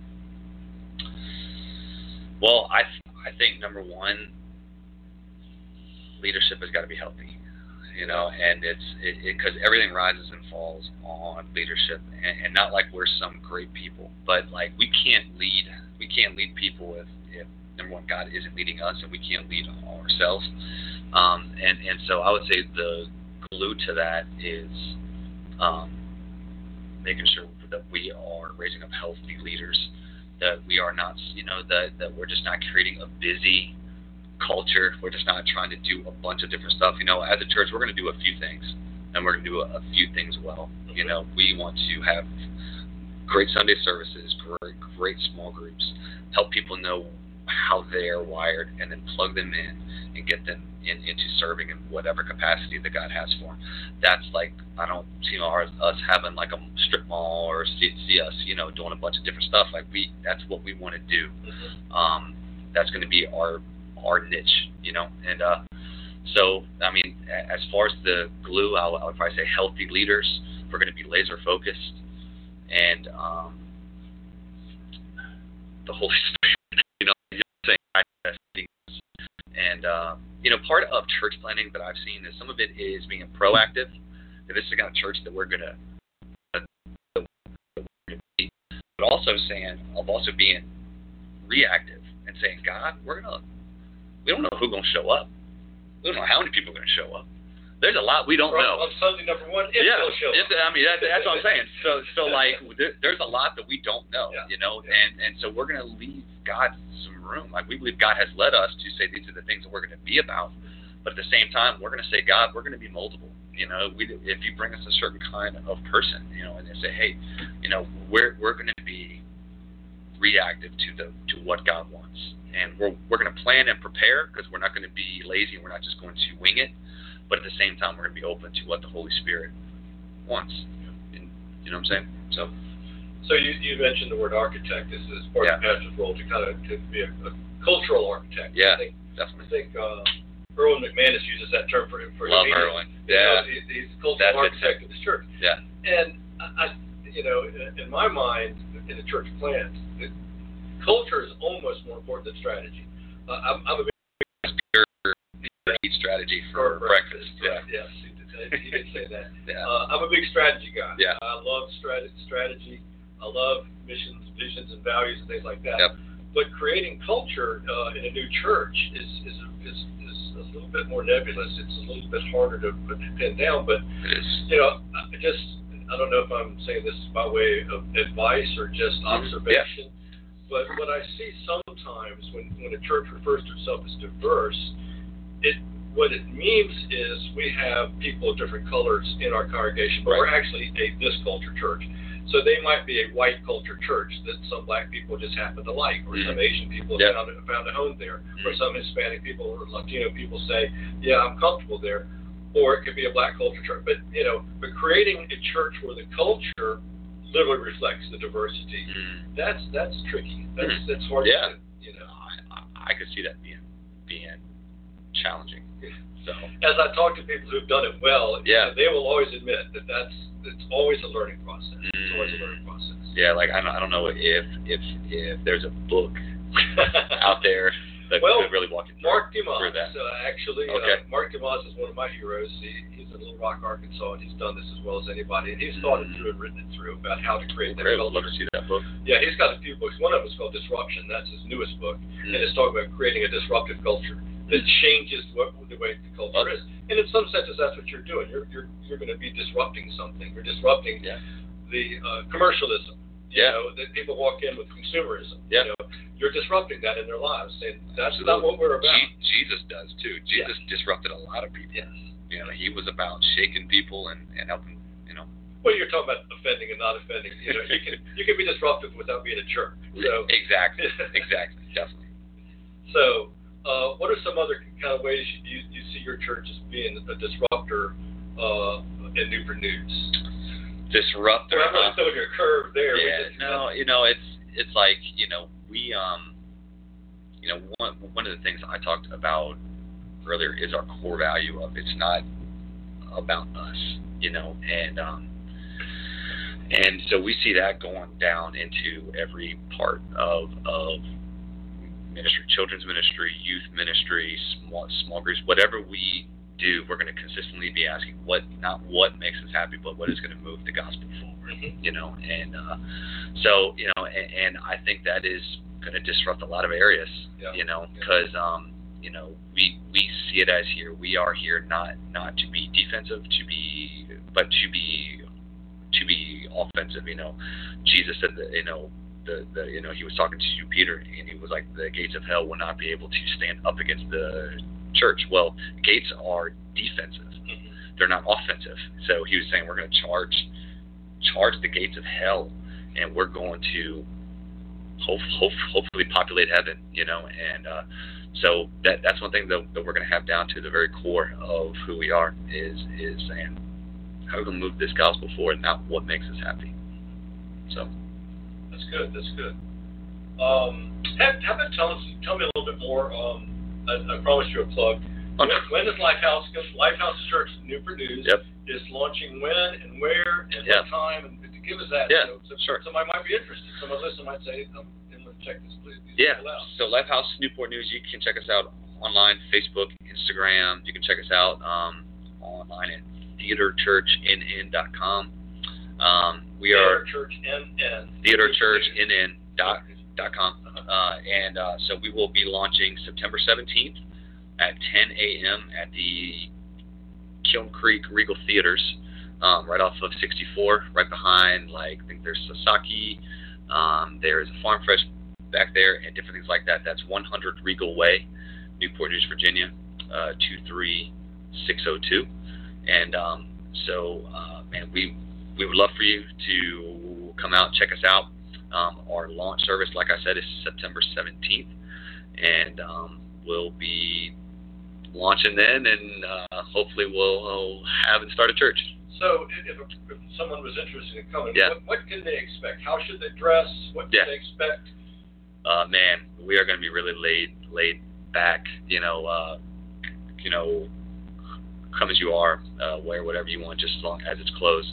well, I I think number one, leadership has got to be healthy, you know, and it's because it, it, everything rises and falls on leadership, and, and not like we're some great people, but like we can't lead we can't lead people if, if number one, God isn't leading us, and we can't lead ourselves. Um, and, and so I would say the glue to that is um, making sure that we are raising up healthy leaders, that we are not, you know, that, that we're just not creating a busy culture. We're just not trying to do a bunch of different stuff. You know, as a church, we're going to do a few things, and we're going to do a, a few things well. You know, we want to have great Sunday services, great, great small groups, help people know how they're wired, and then plug them in and get them in, into serving in whatever capacity that God has for them. That's like, I don't see, you know, our, us having like a strip mall or see, see us, you know, doing a bunch of different stuff. Like we, that's what we want to do. Mm-hmm. Um, that's going to be our our niche, you know. And uh, so, I mean, as far as the glue, I would probably say healthy leaders. We're going to be laser focused, and um, the Holy Spirit, you know, just saying I things. And uh, you know, part of church planning that I've seen is some of it is being proactive. That this is the kind of church that we're going to, but also saying of also being reactive and saying, God, we're gonna. We don't know who's going to show up. We don't know how many people are going to show up. There's a lot we don't on, know. On Sunday, number one, if yeah, they'll show if, up. I mean, that, that's what I'm saying. So, so like, there, there's a lot that we don't know, yeah. you know, yeah. and, and so we're going to leave God some room. Like, we believe God has led us to say these are the things that we're going to be about. But at the same time, we're going to say, God, we're going to be moldable. You know, we, if you bring us a certain kind of person, you know, and they say, hey, you know, we're we're going to be reactive to the to what God wants. And we're we're going to plan and prepare because we're not going to be lazy and we're not just going to wing it. but at the same time, we're going to be open to what the Holy Spirit wants. And, you know what I'm saying? So. So you, you mentioned the word architect. This is part Yeah. of the pastor's role to kind of to be a, a cultural architect. Yeah, I think, definitely. I think uh, Erwin McManus uses that term for for Love me. Erwin. You Yeah. know, he, he's the cultural That's architect it. of this church. Yeah. And I, you know, in, in my mind, in the church plant, the culture is almost more important than strategy. Uh, I'm, I'm a big Eat strategy for, for breakfast. breakfast. Yeah. Yes, he did, he did say that. Yeah. Uh, I'm a big strategy guy. Yeah. I love strat- strategy. I love missions, visions, and values and things like that. Yep. But creating culture uh, in a new church is is, is is a little bit more nebulous. It's a little bit harder to put pin down. But It is. you know, I just I don't know if I'm saying this by way of advice or just observation. Yeah. But what I see sometimes when when a church refers to itself as diverse, it what it means is we have people of different colors in our congregation, but Right. we're actually a this culture church. So they might be a white culture church that some black people just happen to like, or Mm. some Asian people Yep. have found, found a home there, Mm. or some Hispanic people or Latino people say, yeah, I'm comfortable there. Or it could be a black culture church. But, you know, but creating a church where the culture literally reflects the diversity, Mm. that's that's tricky. That's Mm. that's hard Yeah. to do, you know. I, I, I could see that being being challenging. So. As I talk to people who've done it well, Yeah. they will always admit that that's it's always a learning process. It's Mm. always a learning process. Yeah, like I don't, I don't know if if if there's a book out there that Well, could really walk you through, Mark through Dumas, that. uh, actually, Okay. uh, Mark Dumas is one of my heroes. He, he's in Little Rock, Arkansas, and he's done this as well as anybody. And he's thought it through and written it through about how to create that Great, I'd love culture. to see that book. Yeah, he's got a few books. One of them is called Disruption. That's his newest book, Mm. and it's talking about creating a disruptive culture that changes what, the way the culture Love it. is. And in some senses, that's what you're doing. You're you're you're going to be disrupting something. You're disrupting Yeah. the uh, commercialism. You Yeah. know, that people walk in with consumerism. Yeah. You know, you're disrupting that in their lives, saying that's Absolutely. not what we're about. Je- Jesus does too. Jesus disrupted a lot of people. Yes. You know, he was about shaking people and, and helping. You know. Well, you're talking about offending and not offending. You know, you can you can be disruptive without being a jerk. So Exactly. Exactly. Definitely. So, uh, what are some other kind of ways you, you see your church as being a disruptor uh, in Newport News? Disruptor. Well, I'm huh? not throwing you a curve there. We Yeah, just- no, you know, it's it's like, you know, we um you know, one one of the things I talked about earlier is our core value of it's not about us, you know, and um and so we see that going down into every part of of ministry, children's ministry, youth ministry, small small groups, whatever we do, we're going to consistently be asking what, not what makes us happy, but what is going to move the gospel forward, Mhm. you know, and uh, so, you know, and, and I think that is going to disrupt a lot of areas, Yeah. you know, Yeah. because, um, you know, we, we see it as here, we are here not, not to be defensive, to be, but to be, to be offensive, you know. Jesus said that, you know, the, the, you know, he was talking to you, Peter, and he was like, the gates of hell will not be able to stand up against the church. Well, gates are defensive. Mhm. They're not offensive. So he was saying we're going to charge charge the gates of hell, and we're going to hope, hope, hopefully populate heaven, you know. And uh, so that that's one thing that, that we're going to have down to the very core of who we are is is saying how are we going to move this gospel forward, not what makes us happy. So That's good. That's good. Um, have, how about tell us, tell me a little bit more. Um, I, I promised you a plug. When, when is Lifehouse? Lifehouse Church Newport News Yep. is launching when and where and Yeah. what time, and to give us that. Yeah, so, so sure. Somebody might be interested. Some of the listeners might say, "Come and let's check this, please." these Yeah, people out." so Lifehouse Newport News, you can check us out online, Facebook, Instagram. You can check us out um, online at theater church n n dot com. Um, we are Theater Church N N. theater church n n dot com. Uh-huh. Uh, and uh, so we will be launching September seventeenth at ten a.m. at the Kiln Creek Regal Theaters, um, right off of sixty-four, right behind, like, I think there's Sasaki, um, there's a Farm Fresh back there, and different things like that. That's one hundred Regal Way, Newport News, Virginia, uh, two three six oh two. And um, so, uh, man, we we would love for you to come out and check us out. Um, our launch service, like I said, is September seventeenth, and um, we'll be launching then, and uh, hopefully we'll, we'll have and start a church. So if, if, if someone was interested in coming, yeah. what, what can they expect? How should they dress? What can yeah. they expect? Uh, man, we are going to be really laid laid back. You know, uh, you know, come as you are, uh, wear whatever you want, just as long as it's clothes.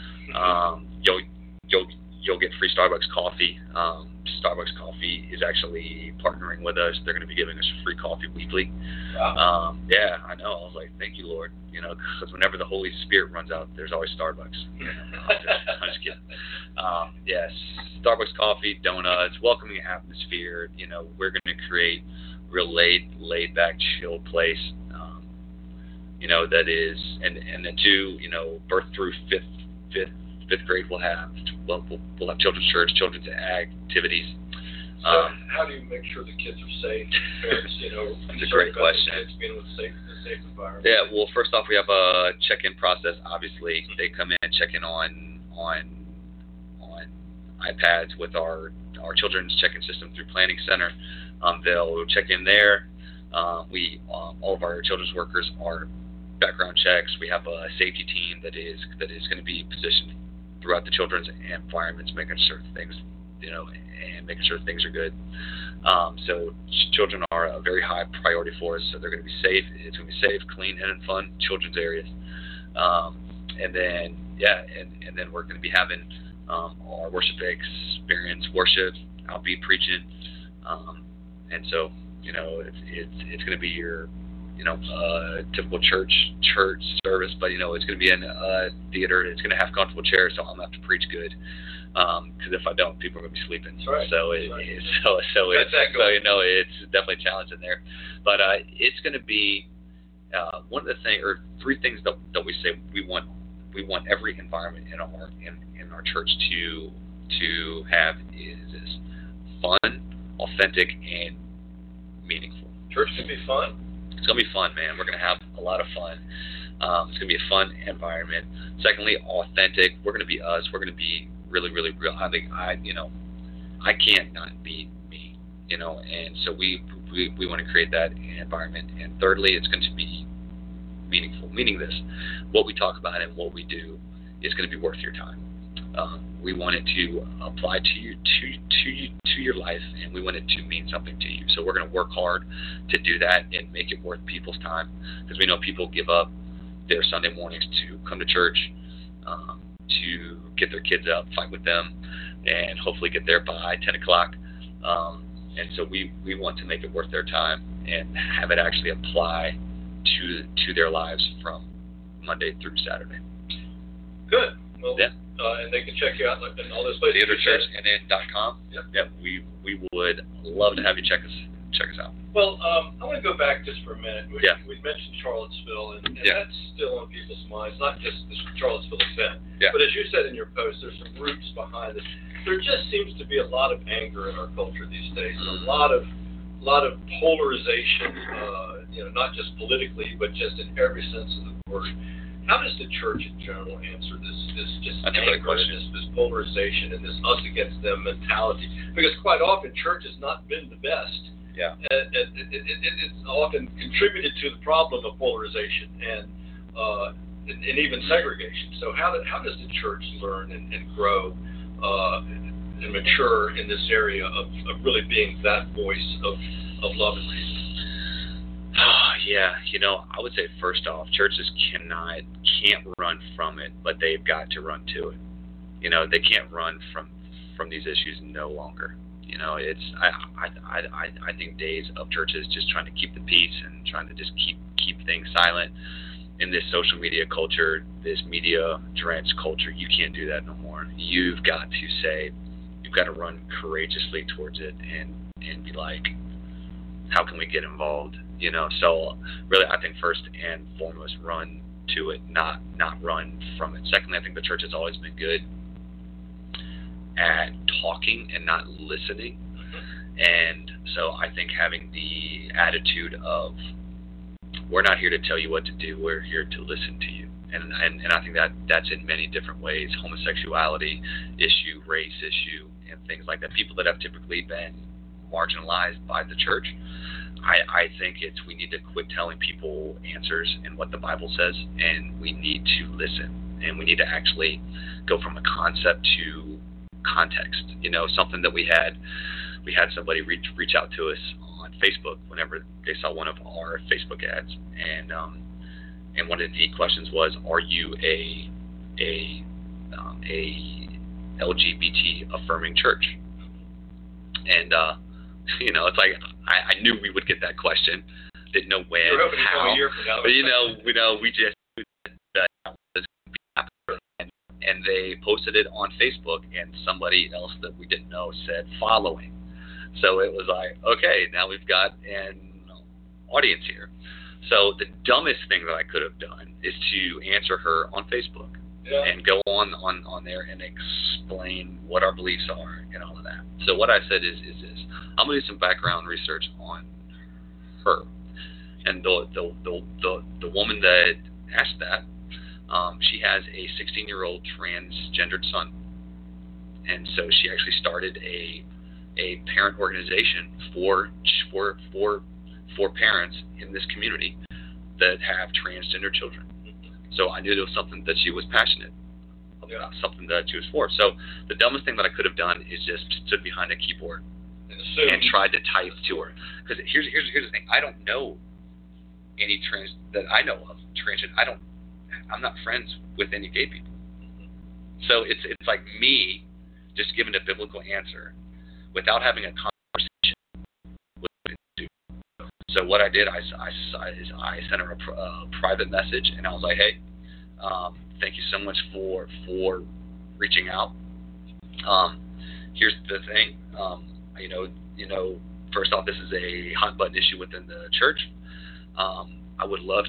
Um, you'll you'll you'll get free Starbucks coffee. Um, Starbucks Coffee is actually partnering with us. They're going to be giving us free coffee weekly. Wow. Um, yeah, I know. I was like, thank you, Lord. You know, because whenever the Holy Spirit runs out, there's always Starbucks. You know, I'm, just, I'm just kidding. Um, yes, Starbucks coffee, donuts, welcoming atmosphere. You know, we're going to create a real laid, laid back, chill place. Um, you know, that is, and and then two, you know, birth through fifth, fifth. Fifth grade, we'll have well, we'll, we'll have children's church, children's activities. So um, how do you make sure the kids are safe? Parents, you know, that's a great question. Kids being with safe, a safe environment. Yeah, well, first off, we have a check-in process. Obviously, they come in, check in on on on iPads with our our children's check-in system through Planning Center. Um, they'll check in there. Uh, we um, all of our children's workers are background checks. We have a safety team that is that is going to be positioned throughout the children's environments, making sure things, you know, and making sure things are good. Um, so ch- children are a very high priority for us. So they're going to be safe. It's going to be safe, clean, and fun children's areas. Um, and then, yeah, and, and then we're going to be having um, our worship experience, worship, I'll be preaching. Um, and so, you know, it's it's it's going to be your, you know, uh, typical church church service, but you know it's going to be in a theater. It's going to have comfortable chairs, so I'm going to have to preach good. Because um, if I don't, people are going to be sleeping. Right. So it, right. it so so it's so you know it's definitely a challenge in there. But uh, it's going to be uh, one of the things, or three things that that we say we want we want every environment in our in, in our church to to have is, is fun, authentic, and meaningful. Church can be fun. It's going to be fun, man. We're going to have a lot of fun. Um, it's going to be a fun environment. Secondly, authentic. We're going to be us. We're going to be really, really real. I think I, you know, I can't not be me, you know, and so we, we, we want to create that environment. And thirdly, it's going to be meaningful, meaning this, what we talk about and what we do is going to be worth your time. Um, we want it to apply to you, to to you, to your life, and we want it to mean something to you. So we're going to work hard to do that and make it worth people's time, because we know people give up their Sunday mornings to come to church, um, to get their kids up, fight with them, and hopefully get there by ten o'clock. Um, and so we, we want to make it worth their time and have it actually apply to to their lives from Monday through Saturday. Good. Well, yeah. Uh, and they can check you out in all those places. theater church n n dot com. Yep. Yep. We we would love to have you check us check us out. Well, um, I want to go back just for a minute. We, yeah. we mentioned Charlottesville, and, and yeah. that's still on people's minds, not just the Charlottesville event. Yeah. But as you said in your post, there's some roots behind it. There just seems to be a lot of anger in our culture these days, a lot of a lot of polarization, uh, you know, not just politically, but just in every sense of the word. How does the church in general answer this, this just That's anger, a great question. this, this polarization, and this us against them mentality? Because quite often, church has not been the best. Yeah. And, and it, it, it, it's often contributed to the problem of polarization and uh, and, and even segregation. So how do, how does the church learn and, and grow uh, and mature in this area of, of really being that voice of, of love and reason? Yeah, you know, I would say first off, churches cannot, can't run from it, but they've got to run to it. You know, they can't run from from these issues no longer. You know, it's I I I I think days of churches just trying to keep the peace and trying to just keep keep things silent in this social media culture, this media drenched culture. You can't do that no more. You've got to say, you've got to run courageously towards it and and be like, how can we get involved? You know, so really, I think first and foremost, run to it, not not run from it. Secondly, I think the church has always been good at talking and not listening. And so I think having the attitude of, we're not here to tell you what to do, we're here to listen to you. And and, and I think that that's in many different ways, homosexuality issue, race issue, and things like that. People that have typically been marginalized by the church. I, I think it's we need to quit telling people answers and what the Bible says, and we need to listen, and we need to actually go from a concept to context. You know, something that we had, we had somebody reach reach out to us on Facebook whenever they saw one of our Facebook ads, and um, and one of the questions was, "Are you a a um, a L G B T affirming church?" And uh, you know, it's like I, I knew we would get that question. Didn't know when, how. But you know, we know we just and, and they posted it on Facebook, and somebody else that we didn't know said following. So it was like, okay, now we've got an audience here. So the dumbest thing that I could have done is to answer her on Facebook. Yeah. And go on, on, on there and explain what our beliefs are and all of that. So what I said is, is this. I'm going to do some background research on her. And the the, the, the, the woman that asked that, um, she has a sixteen-year-old transgendered son. And so she actually started a a parent organization for for for for parents in this community that have transgender children. So I knew there was something that she was passionate about, yeah. something that she was for. So the dumbest thing that I could have done is just stood behind a keyboard and, and tried to type to her. Because here's here's here's the thing: I don't know any trans that I know of transgender. I don't. I'm not friends with any gay people. So it's it's like me just giving a biblical answer without having a conversation with the. So what I did, I, I, I sent her a, a private message, and I was like, hey, um, thank you so much for for reaching out. Um, here's the thing, um, you know, you know, first off, this is a hot button issue within the church. Um, I would love to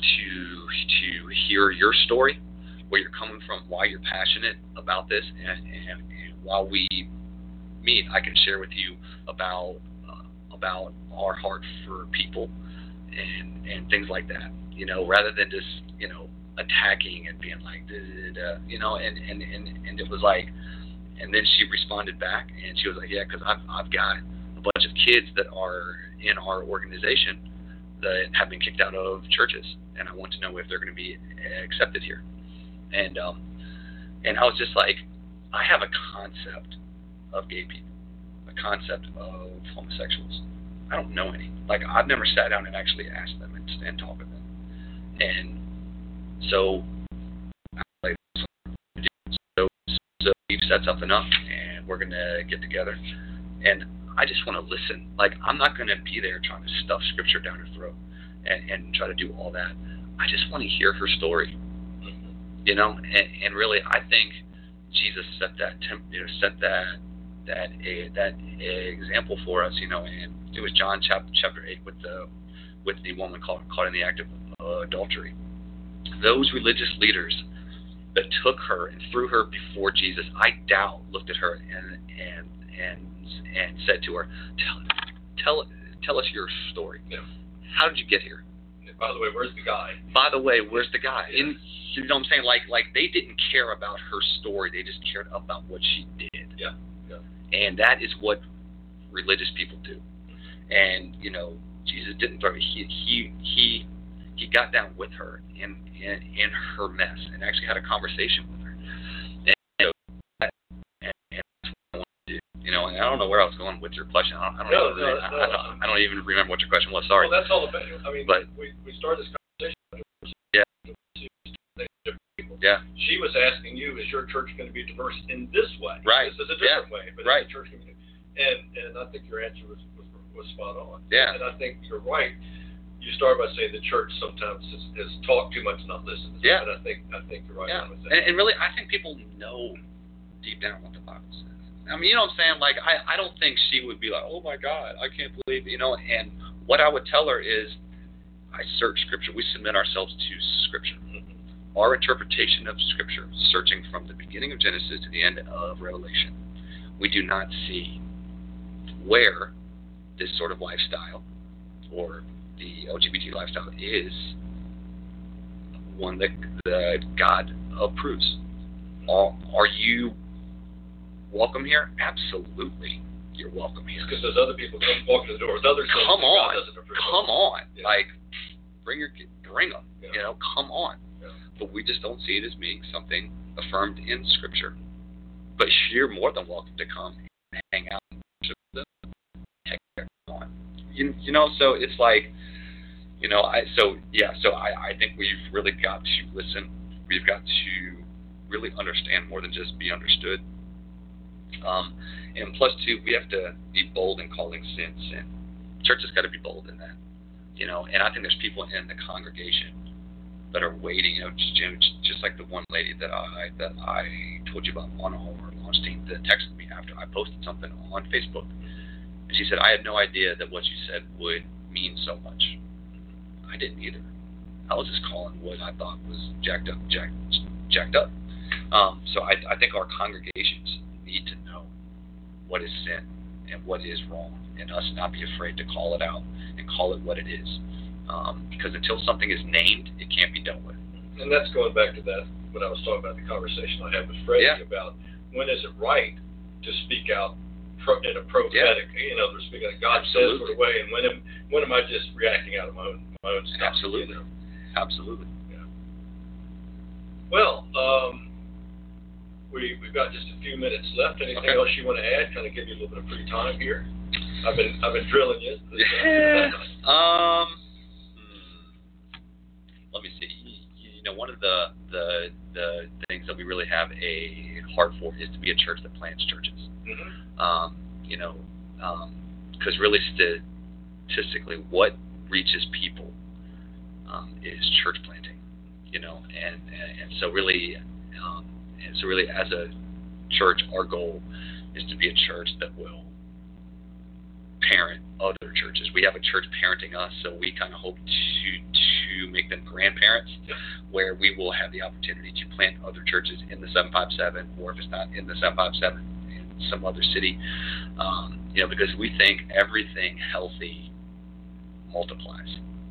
to hear your story, where you're coming from, why you're passionate about this, and, and, and while we meet, I can share with you about about our heart for people and and things like that, you know, rather than just, you know, attacking and being like, uh, you know, and, and, and, and it was like, and then she responded back, and she was like, yeah, because I've, I've got a bunch of kids that are in our organization that have been kicked out of churches, and I want to know if they're going to be accepted here. And, um, and I was just like, I have a concept of gay people, a concept of homosexuals. I don't know any. Like, I've never sat down and actually asked them and, and talked with them. And so, like, so, so we've set something up, and we're going to get together. And I just want to listen. Like, I'm not going to be there trying to stuff scripture down her throat and, and try to do all that. I just want to hear her story. You know, and, and really, I think Jesus set that, temp, you know, set that that a that example for us, you know, and it was John chapter chapter eight with the with the woman caught caught in the act of uh, adultery. Those religious leaders that took her and threw her before Jesus, I doubt, looked at her and and and and said to her, "Tell tell tell us your story. Yeah. How did you get here? And by the way, where's the guy? By the way, where's the guy?" Yeah. And, you know what I'm saying? Like like they didn't care about her story; they just cared about what she did. Yeah. And that is what religious people do. And, you know, Jesus didn't throw he he he he got down with her in in, in her mess and actually had a conversation with her. And, you know, and, and that's what I want to do. You know, and I don't know where I was going with your question. I don't, I don't no, know. No, I, no, I, don't, I don't even remember what your question was. Sorry. Well, that's all about it. I mean, but, we we started this conversation. Yeah. Yeah. She was asking you, is your church going to be diverse in this way? Right. This is a different yeah. way, but right. it's a church community. And and I think your answer was, was was spot on. Yeah. And I think you're right. You started by saying the church sometimes has, has talked too much, not listened. Yeah. And I think I think you're right yeah. on with that. And, and really, I think people know deep down what the Bible says. I mean, you know what I'm saying? Like, I, I don't think she would be like, oh my God, I can't believe it, you know. And what I would tell her is, I search Scripture. We submit ourselves to Scripture. Mm-hmm. Our interpretation of Scripture, searching from the beginning of Genesis to the end of Revelation, we do not see where this sort of lifestyle or the L G B T lifestyle is one that, that God approves. Are, are you welcome here? Absolutely. you're welcome here. Because those other people come walk to the door with other sins. Come on, God doesn't approve. come on, Yeah. like bring your bring them, Yeah. you know, come on. Yeah. But we just don't see it as being something affirmed in Scripture. But you're more than welcome to come and hang out and worship with them. Heck, come on. You, you know, so it's like, you know, I so yeah, so I, I think we've really got to listen. We've got to really understand more than just be understood. Um, and plus two, we have to be bold in calling sin sin. Church has got to be bold in that, you know. And I think there's people in the congregation that are waiting, you know, just, just like the one lady that I that I told you about on our launch team that texted me after I posted something on Facebook, and she said, "I had no idea that what you said would mean so much." I didn't either. I was just calling what I thought was jacked up, jacked, jacked up. Um, so I, I think our congregations need to know what is sin and what is wrong, and us not be afraid to call it out and call it what it is. Um, because until something is named, it can't be dealt with. And that's going back to that, when I was talking about the conversation I had with Freddie Yeah. about when is it right to speak out pro, in a prophetic, yeah. you know, they're speaking out, God Absolutely. Says sort of way, and when am, when am I just reacting out of my own, my own stuff? Absolutely. You know? Absolutely. Yeah. Well, um, we, we've got just a few minutes left. Anything okay. else you want to add? Kind of give you a little bit of free time here. I've been I've been drilling you. Yeah. um. Let me see. You know, one of the, the the things that we really have a heart for is to be a church that plants churches. Mm-hmm. Um, you know, because um, really statistically, what reaches people um, is church planting. You know, and and, and so really, um, and so really, as a church, our goal is to be a church that will parent other churches. We have a church parenting us, so we kind of hope to to make them grandparents, yeah. where we will have the opportunity to plant other churches in the seven five seven, or if it's not in the seven five seven, in some other city. Um, you know, because we think everything healthy multiplies,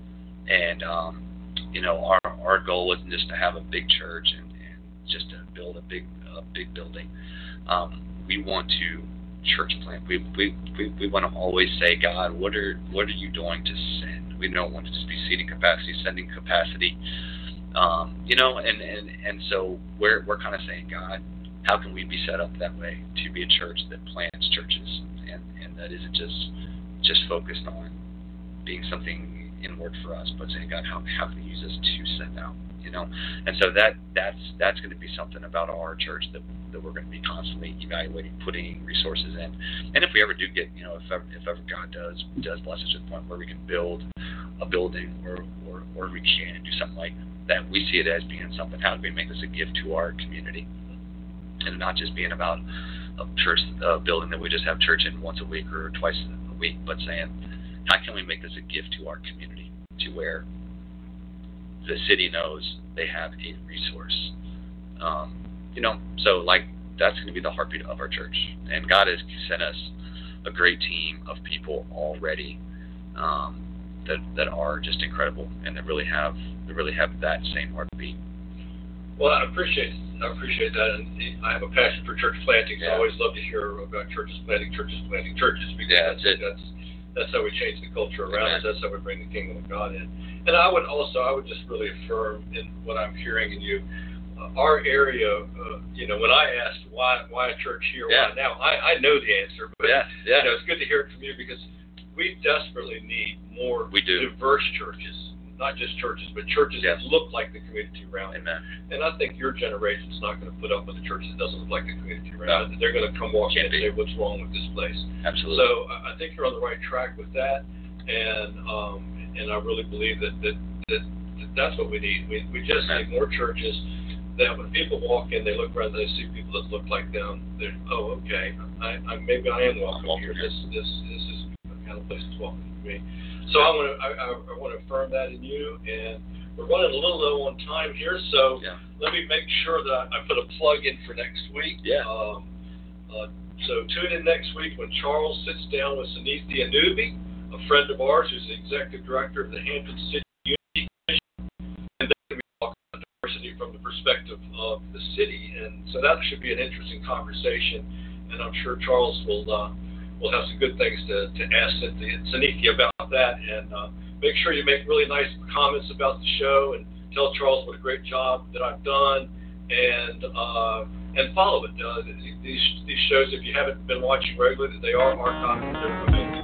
and um, you know, our our goal wasn't just to have a big church and, and just to build a big a big building. Um, we want to church plant. We we, we we want to always say, God, what are what are you doing to send? We don't want to just be seating capacity, sending capacity. Um, you know, and, and, and so we're we're kind of saying, God, how can we be set up that way to be a church that plants churches and, and that isn't just just focused on being something inward for us, but saying, God, how how can you use us to send out? You know, and so that that's that's going to be something about our church that that we're going to be constantly evaluating, putting resources in. And if we ever do get, you know, if ever, if ever God does does bless us to the point where we can build a building or or, or we can do something like that, we see it as being something. How do we make this a gift to our community, and not just being about a church uh, building that we just have church in once a week or twice a week, but saying, how can we make this a gift to our community, to where the city knows they have a resource. Um, you know, so like that's going to be the heartbeat of our church. And God has sent us a great team of people already um, that that are just incredible and that really have that really have that same heartbeat. Well, I appreciate I appreciate that, and I have a passion for church planting. So yeah. I always love to hear about churches planting churches planting churches because yeah, that's, that's that's that's how we change the culture around Amen. us. That's how we bring the kingdom of God in. And I would also, I would just really affirm in what I'm hearing in you, uh, our area, uh, you know, when I asked why why a church here, yeah. why now, I, I know the answer, but yeah, yeah. you know, it's good to hear it from you because we desperately need more we do. diverse churches, not just churches, but churches yes. that look like the community around it. Amen. And I think your generation's not going to put up with a church that doesn't look like the community around it. They're going to come walk in and say, what's wrong with this place? Absolutely. So I think you're on the right track with that. And um, and I really believe that, that, that, that that's what we need. We we just need more churches that when people walk in, they look around, they see people that look like them. They're, oh, okay, I, I, maybe I am welcome, welcome here. here. This this this is the kind of place that's welcome for me. So I want to I, I, I want to affirm that in you. And we're running a little low on time here, so yeah. let me make sure that I, I put a plug in for next week. Yeah. Um, uh, so tune in next week when Charles sits down with Sunithia Newby, a friend of ours who's the executive director of the Hampton City Unity Commission, and they're going to be talking about diversity from the perspective of the city. And so that should be an interesting conversation, and I'm sure Charles will uh, we'll have some good things to, to ask Cynthia, Cynthia about that. And uh, make sure you make really nice comments about the show and tell Charles what a great job that I've done, and uh, and follow it. Uh, these these shows, if you haven't been watching regularly, they are archived. They're available